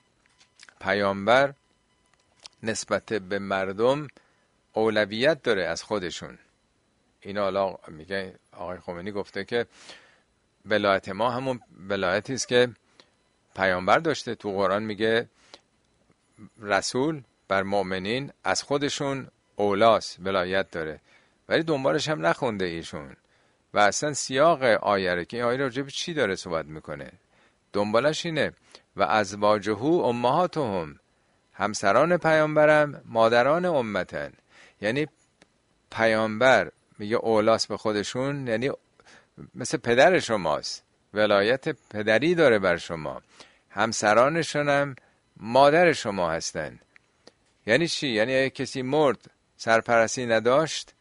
پیامبر نسبت به مردم اولویت داره از خودشون. این حالا میگه آقای خمینی گفته که ولایت ما همون ولایتی است که پیامبر داشته. تو قرآن میگه رسول بر مؤمنین از خودشون اولاست، ولایت داره، ولی دنبالش هم نخونده ایشون و اصلا سیاق آیه رو که این آیه راجع به چی داره صحبت میکنه دنبالش اینه و ازواجه امهاتهم، همسران پیامبرم مادران امتن. یعنی پیامبر میگه اولاست به خودشون، یعنی مثل پدر شماست، ولایت پدری داره بر شما. همسرانشون هم مادر شما هستن. یعنی چی؟ یعنی اگه کسی مرد سرپرستی نداشت،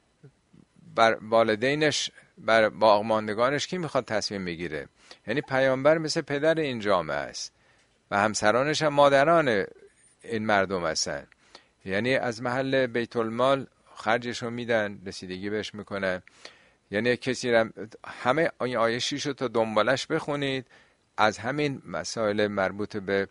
بر والدینش، بر باقیماندگانش کی میخواد تصمیم بگیره؟ یعنی پیامبر مثل پدر این جامعه است و همسرانش هم مادران این مردم هستن. یعنی از محل بیت المال خرجشو میدن، رسیدگی بهش میکنن. یعنی کسی را همه این آیه 6 رو تا دنبالش بخونید، از همین مسائل مربوط به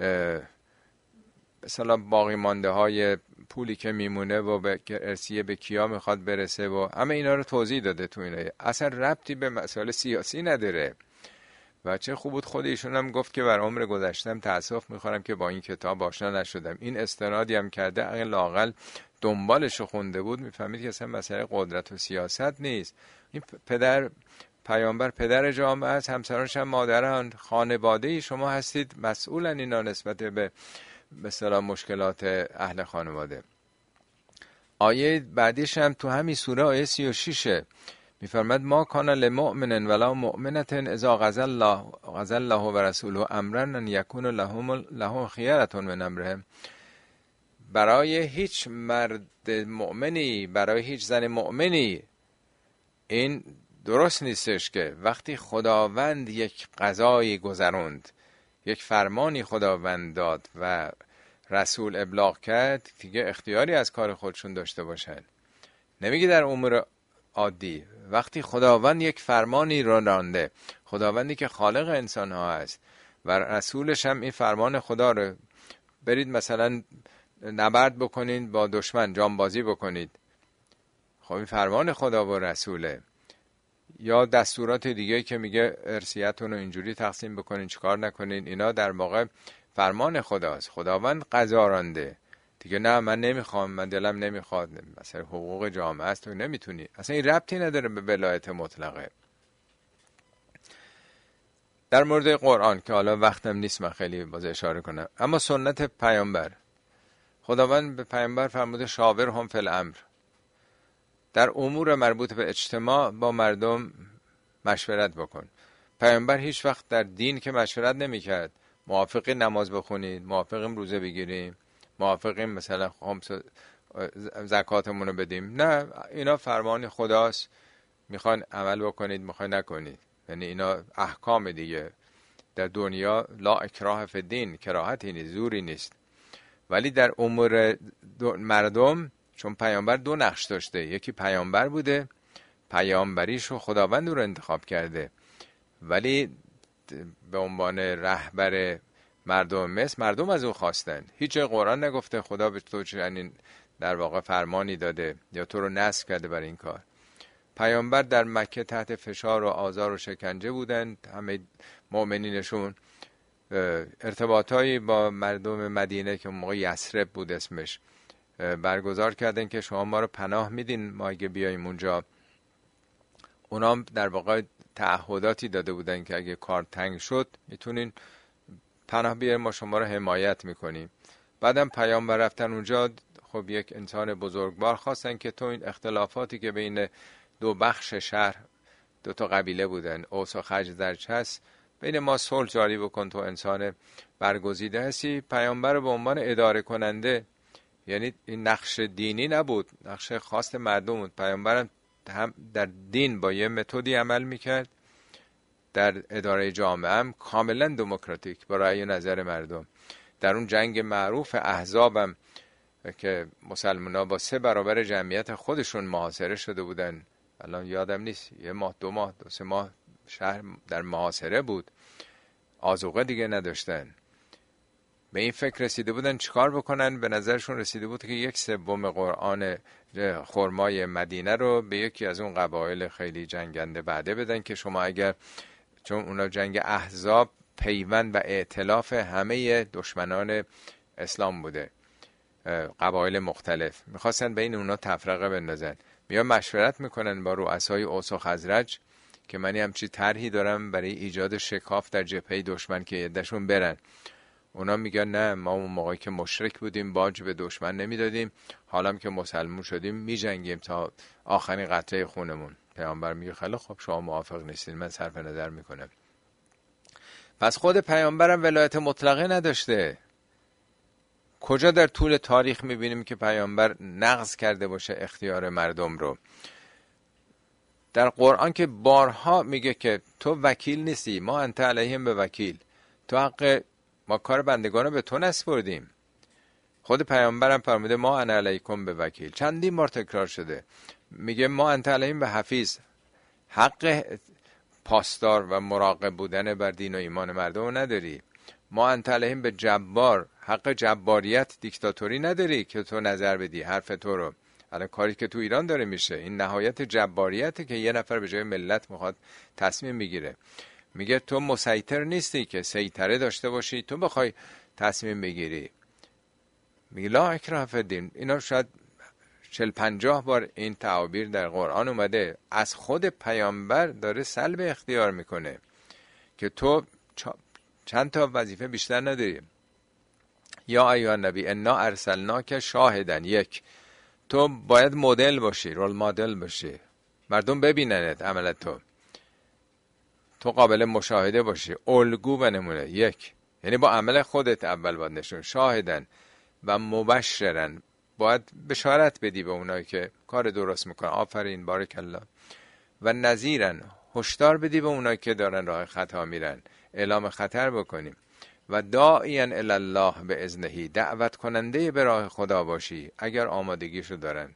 مثلا باقی مانده های پولی که میمونه و به ارثیه به کیا میخواد برسه و همه اینا رو توضیح داده تو اینه. اصلا ربطی به مسائل سیاسی نداره. و چه خوب بود خود ایشون هم گفت که بر عمر گذشتم تأسف میخورم که با این کتاب آشنا نشدم. این استنادی هم کرده، اگه لااقل دنبالش رو خونده بود میفهمید که اصلا مسئله قدرت و سیاست نیست. این پیامبر پدر جامعه است، همسرانش هم مادران، خانواده شما هستید، مسئولن اینا نسبت به مثلا مشکلات اهل خانواده. آیه بعدیش هم تو همین سوره آیه 36 میفرماد ما کان للمؤمن ولا مؤمنه اذا قضى الله و رسوله امرا ان یکون لهم خیرة من امرهم. برای هیچ مرد مؤمنی، برای هیچ زن مؤمنی این درست نیستش که وقتی خداوند یک قضایی گذروند، یک فرمانی خداوند داد و رسول ابلاغ کرد، دیگه اختیاری از کار خودشون داشته باشن. نمیگه در امور عادی، وقتی خداوند یک فرمانی را رانده، خداوندی که خالق انسان ها است و رسولش هم این فرمان خدا رو، برید مثلا نبرد بکنید با دشمن، جانبازی بکنید، خب این فرمان خدا و رسوله. یا دستورات دیگه که میگه ارثیتون رو اینجوری تقسیم بکنین، چیکار نکنین، اینا در واقع فرمان خداست. خداوند قضا رانده دیگه. نه من نمیخوام، من دلم نمیخواد، مثلا حقوق جامعه است تو نمیتونی. اصلا این ربطی نداره به ولایت مطلقه. در مورد قرآن که حالا وقتم نیست من خیلی باز اشاره کنم، اما سنت پیامبر، خداوند به پیامبر فرموده شاورهم فی الامر، در امور مربوط به اجتماع با مردم مشورت بکن. پیامبر هیچ وقت در دین که مشورت نمیکرد، موافقی نماز بخونید، موافقیم روزه بگیریم، موافقیم مثلا زکاتمون رو بدیم، نه، اینا فرمان خداست، میخواین عمل بکنید، میخواین نکنید. یعنی اینا احکام دیگه. در دنیا لا اکراه فی الدین، کراهتی نیست، زوری نیست. ولی در امور مردم، چون پیامبر 2 نقش داشته، یکی پیامبر بوده، پیامبریشو خداوند رو انتخاب کرده، ولی به عنوان رهبر مردم مصر، مردم از او خواستن. هیچ قرآن نگفته خدا به تو چنین در واقع فرمانی داده یا تو رو نصب کرده برای این کار. پیامبر در مکه تحت فشار و آزار و شکنجه بودند، همه مؤمنینشون. ارتباطایی با مردم مدینه که اون موقع یثرب بود اسمش، برگزار کردن که شما ما رو پناه میدین ما اگه بیاییم اونجا. اونا در واقع تعهداتی داده بودن که اگه کار تنگ شد میتونین پناه بیاریم، ما شما رو حمایت میکنیم. بعدم پیامبر رفتن اونجا، خب یک انسان بزرگوار خواستن که تو این اختلافاتی که بین دو بخش شهر، دو تا قبیله بودن، اوس و خزرج هست، بین ما صلح جاری بکن، تو انسان برگزیده هستی. پیامبر رو به عنوان اداره کننده، یعنی این نقش دینی نبود، نقش خاص مردم بود. پیامبر هم در دین با یه متدی عمل میکرد، در اداره جامعه هم کاملا دموکراتیک با رأی و نظر مردم. در اون جنگ معروف احزاب هم که مسلمان‌ها با 3 برابر جمعیت خودشون محاصره شده بودن، الان یادم نیست، 1 ماه 2 ماه 3 ماه شهر در محاصره بود، آذوقه دیگه نداشتن. به این فکر رسیده بودن چیکار بکنن، به نظرشون رسیده بود که 1/3 قرآن خرمای مدینه رو به یکی از اون قبایل خیلی جنگنده بعده بدن که شما اگر، چون اونا جنگ احزاب پیوند و ائتلاف همه دشمنان اسلام بوده، قبایل مختلف میخواستن بین اونا تفرقه بندازن. میان مشورت میکنن با رؤسای اوس و خزرج که من همچی طرحی دارم برای ایجاد شکاف در جبهه دشمن که عده‌شون برن. اونا میگن نه، ما اون موقعی که مشرک بودیم باج به دشمن نمیدادیم، حالا که مسلمون شدیم میجنگیم تا آخرین قطره خونمون. پیامبر میگه خیلی خب شما موافق نیستین، من صرف نظر میکنم. پس خود پیامبرم ولایت مطلقه نداشته. کجا در طول تاریخ میبینیم که پیامبر نقض کرده باشه اختیار مردم رو؟ در قرآن که بارها میگه که تو وکیل نیستی، ما انت علیهم به وکیل، تو حق ما کار بندگان رو به تو نسپردیم. خود پیامبرم فرموده ما انا علیکم به وکیل، چندین بار تکرار شده. میگه ما انت علیهم به حفیظ، حق پاسدار و مراقب بودن بر دین و ایمان مردم نداری. ما انت علیهم به جبار، حق جباریت دیکتاتوری نداری که تو نظر بدی حرف تو رو. الان کاری که تو ایران داره میشه این نهایت جباریته که یه نفر به جای ملت میخواد تصمیم بگیره. میگه تو مسیطر نیستی که سیطره داشته باشی تو بخوای تصمیم بگیری. میگه لا اکراه فی الدین. اینا شاید 40-50 بار این تعابیر در قرآن اومده. از خود پیامبر داره سلب اختیار میکنه که تو چند تا وظیفه بیشتر نداری. یا ایها النبی انا ارسلناک شاهدا، 1 تو باید مدل باشی، رول مدل باشی، مردم ببیننت عملت تو قابل مشاهده باشی، الگو و نمونه. 1 یعنی با عمل خودت اول باید نشون. شاهدن و مبشرن، باید بشارت بدی به اونایی که کار درست میکنن، آفرین بارک الله. و نذیرن، هشدار بدی به اونایی که دارن راه خطا میرن، اعلام خطر بکنیم. و داعیا الی الله به اذنه، دعوت کننده به راه خدا باشی اگر آمادگیشو دارن.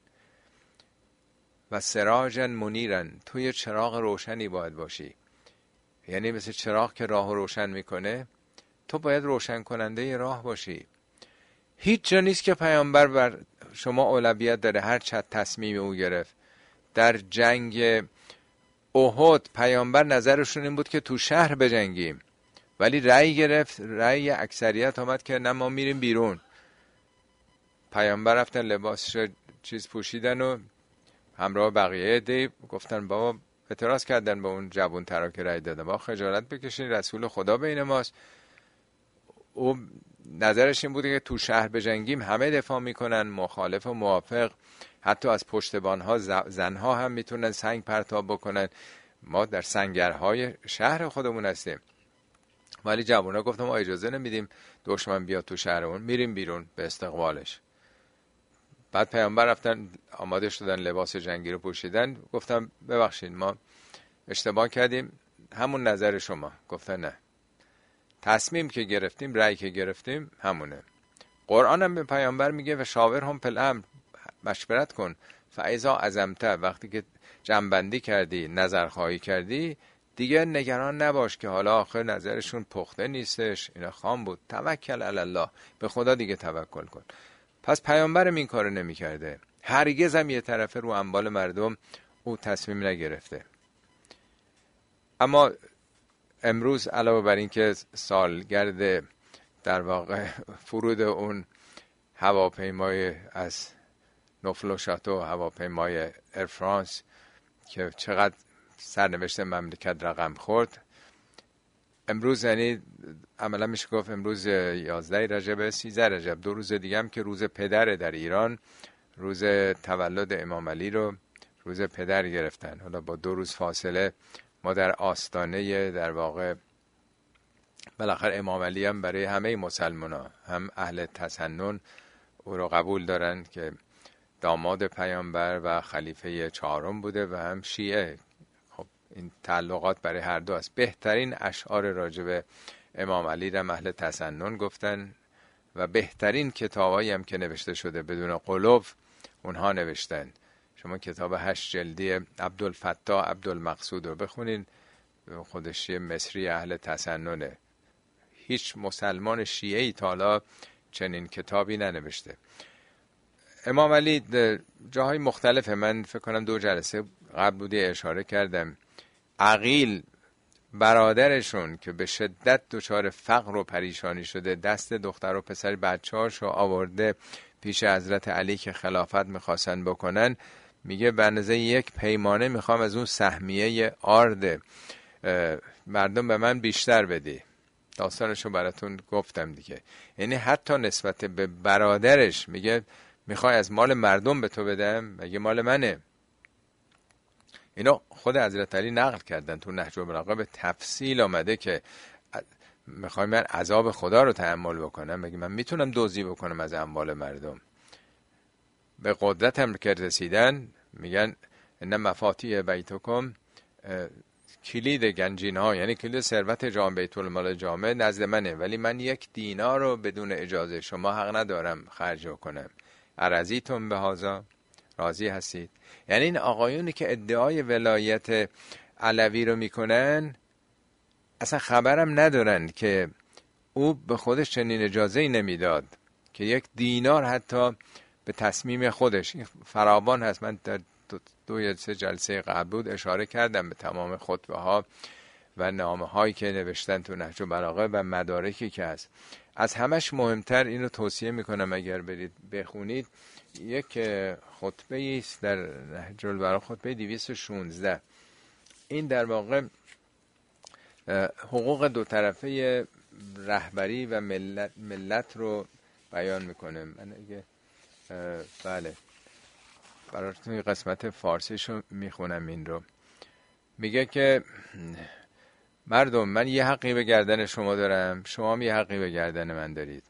و سراجا منیرن، تو یه چراغ روشنی باید باشی، یعنی مثل چراغ که راهو روشن میکنه تو باید روشن کننده راه باشی. هیچ جا نیست که پیامبر بر شما اولویت داره هر چه تصمیم او گرفت. در جنگ احد پیامبر نظرشون این بود که تو شهر بجنگیم، ولی رأی گرفت، رأی اکثریت آمد که نه ما میریم بیرون. پیامبر رفتن لباسش چیز پوشیدن و همراه بقیه دی گفتن بابا، اعتراض کردن به اون جوان ترا که رأی دادن، با خجالت بکشین، رسول خدا بین ماست. او نظرش این بوده که تو شهر بجنگیم همه دفاع میکنن، مخالف و موافق، حتی از پشتبانها زنها هم میتونن سنگ پرتاب بکنن، ما در سنگرهای شهر خودمون هستیم. ولی جوونا گفتم ما اجازه نمیدیم دشمن بیاد تو شهرمون، میریم بیرون به استقبالش. بعد پیامبر رفتن آماده شدن، لباس جنگی رو پوشیدن، گفتم ببخشید ما اشتباه کردیم، همون نظر شما. گفتن نه، تصمیم که گرفتیم، رأی که گرفتیم همونه. قرآن هم به پیامبر میگه و شاورهم فی الامر، مشورت کن. فاذا عزمت، وقتی که جمع‌بندی کردی، نظرخواهی کردی، دیگه نگران نباش که حالا آخر نظرشون پخته نیستش، اینا خام بود. توکل علی الله، به خدا دیگه توکل کن. پس پیامبرم این کارو نمی‌کرده، هرگز هم یه طرفه رو اموال مردم او تصمیم نگرفته. اما امروز علاوه بر این که سالگرد در واقع فرود اون هواپیمای از نوفل و شاتو، هواپیمای ایر فرانس که چقدر سرنوشت مملکت رقم خورد، امروز یعنی عملا میشه گفت امروز 11 رجب 13 رجب 2 روز دیگه هم که روز پدر در ایران، روز تولد امام علی رو روز پدر گرفتن. حالا با 2 روز فاصله ما در آستانه در واقع بالاخره امام علی هم برای همه مسلمان‌ها، هم اهل تسنن او رو قبول دارن که داماد پیامبر و خلیفه 4م بوده و هم شیعه. خب این تعلقات برای هر دو است. بهترین اشعار راجب امام علی را اهل تسنن گفتن و بهترین کتابایی هم که نوشته شده بدون قلوب اونها نوشتن. شما کتاب 8 جلدی عبدالفتاح عبدالمقصود رو بخونین، خودش مصری اهل تسننه. هیچ مسلمان شیعه‌ای تا حالا چنین کتابی ننوشته. امام علی جاهای مختلفه، من فکر کنم 2 جلسه قبل بودی اشاره کردم، عقیل برادرشون که به شدت دچار فقر و پریشانی شده، دست دختر و پسر بچه‌هاشو آورده پیش حضرت علی که خلافت میخواستن بکنن، میگه به اندازه 1 پیمانه میخوام از اون سهمیه آرد مردم به من بیشتر بدی. داستانشو براتون گفتم دیگه. یعنی حتی نسبت به برادرش میگه میخوای از مال مردم به تو بدم؟ مگه مال منه؟ اینو خود حضرت علی نقل کردن تو نهج البلاغه، به تفصیل آمده که میخوای من عذاب خدا رو تحمل بکنم؟ مگه من میتونم دزدی بکنم از اموال مردم؟ به قدرت هم که رسیدن میگن ان مفاتیح بیتکم، کلید گنجین ها یعنی کلید ثروت جامع، بیت المال جامع نزد منه، ولی من 1 دینار رو بدون اجازه شما حق ندارم خرج کنم. ارضیتم بهذا، راضی هستید؟ یعنی این آقایونی که ادعای ولایت علوی رو میکنن اصلا خبرم ندارن که او به خودش چنین اجازه‌ای نمیداد که 1 دینار حتی به تصمیم خودش. این فراوان هست، من در 2 یا 3 جلسه قبل بود اشاره کردم به تمام خطبه ها و نامه هایی که نوشتن تو نهج البلاغه و مدارکی که هست. از همش مهمتر اینو توصیه میکنم اگر برید بخونید، یک خطبه است در نهج البلاغه، خطبه 216. این در واقع حقوق 2 طرفه رهبری و ملت رو بیان میکنه. من اگه بله براتون قسمت فارسیشو میخونم. این رو میگه که مردم، من یه حقی به گردن شما دارم، شما هم یه حقی به گردن من دارید.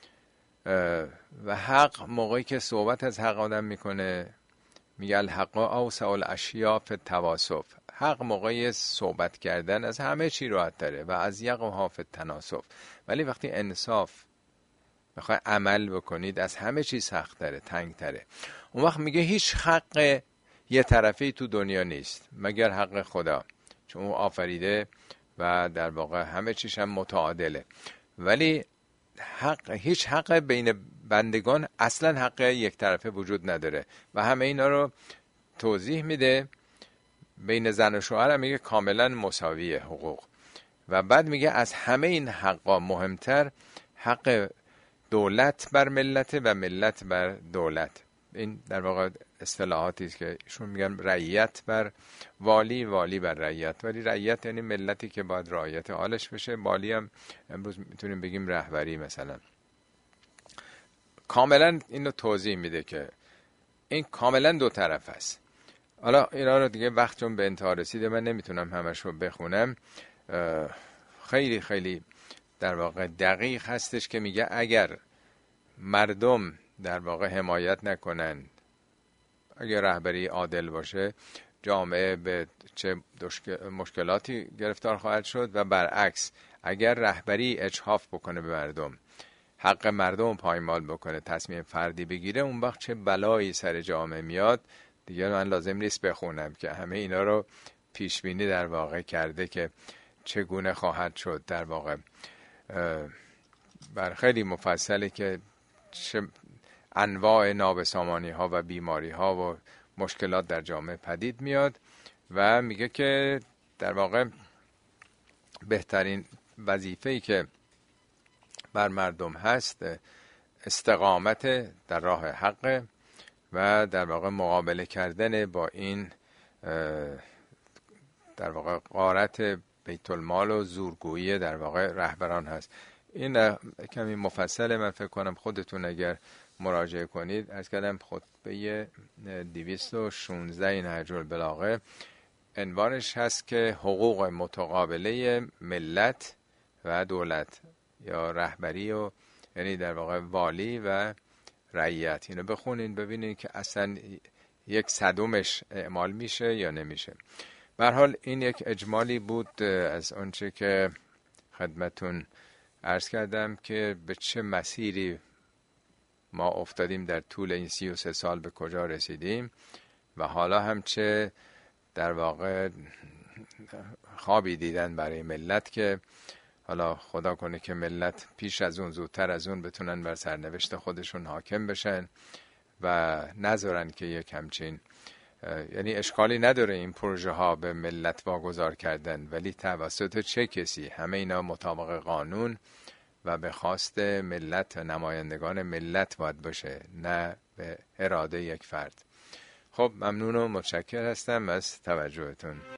و حق موقعی که صحبت از حق آدم میکنه میگه الحق اوسع الاشیاء فی التواصف. حق موقعی صحبت کردن از همه چی راحت تره و از یقها فی التناسف، ولی وقتی انصاف میخوای عمل بکنید از همه چی سخت تره، تنگ تره. اون وقت میگه هیچ حق یه طرفی تو دنیا نیست مگر حق خدا، چون او آفریده و در واقع همه چیش هم متعادله. ولی هیچ حق بین بندگان اصلا حق یک طرفه وجود نداره و همه اینا رو توضیح میده. بین زن و شوهر هم میگه کاملا مساویه حقوق. و بعد میگه از همه این حقا مهمتر حق دولت بر ملت و ملت بر دولت. این در واقع اصطلاحاتی است که ایشون میگن رعیت بر والی، والی بر رعیت. ولی رعیت یعنی ملتی که باید رعایت حالش بشه، والی هم امروز میتونیم بگیم رهبری مثلا. کاملا اینو توضیح میده که این کاملا 2 طرف است. حالا اینا رو دیگه وقت چون به انتها رسیده من نمیتونم همش رو بخونم. خیلی خیلی در واقع دقیق هستش که میگه اگر مردم در واقع حمایت نکنن، اگر رهبری عادل باشه، جامعه به چه مشکلاتی گرفتار خواهد شد و برعکس اگر رهبری اجحاف بکنه به مردم، حق مردم پایمال بکنه، تصمیم فردی بگیره، اون وقت چه بلایی سر جامعه میاد. دیگه من لازم نیست بخونم که همه اینا رو پیش بینی در واقع کرده که چگونه خواهد شد. در واقع بر خیلی مفصله که چه انواع نابسامانی ها و بیماری ها و مشکلات در جامعه پدید میاد و میگه که در واقع بهترین وظیفه‌ای که بر مردم هست استقامت در راه حق و در واقع مقابله کردن با این در واقع غارت بیت المال و زورگویی در واقع رهبران هست. این کمی مفصله، من فکر کنم خودتون اگر مراجعه کنید. از کردم خطبه 216 نهج البلاغه عنوانش هست که حقوق متقابله ملت و دولت یا رهبری و یعنی در واقع والی و رعیت. اینو بخونین ببینین که اصلا 1/100 اعمال میشه یا نمیشه. به هر حال این یک اجمالی بود از آنچه که خدمتون عرض کردم که به چه مسیری ما افتادیم در طول این 33 سال، به کجا رسیدیم و حالا هم چه در واقع خوابی دیدن برای ملت که حالا خدا کنه که ملت پیش از اون زودتر از اون بتونن بر سرنوشت خودشون حاکم بشن و نذارن که یک همچین یعنی اشکالی نداره این پروژه ها به ملت واگذار کردن، ولی توسط چه کسی؟ همه اینا مطابق قانون و به خواست ملت و نمایندگان ملت باید باشه، نه به اراده یک فرد. خب ممنون و متشکر هستم از توجهتون.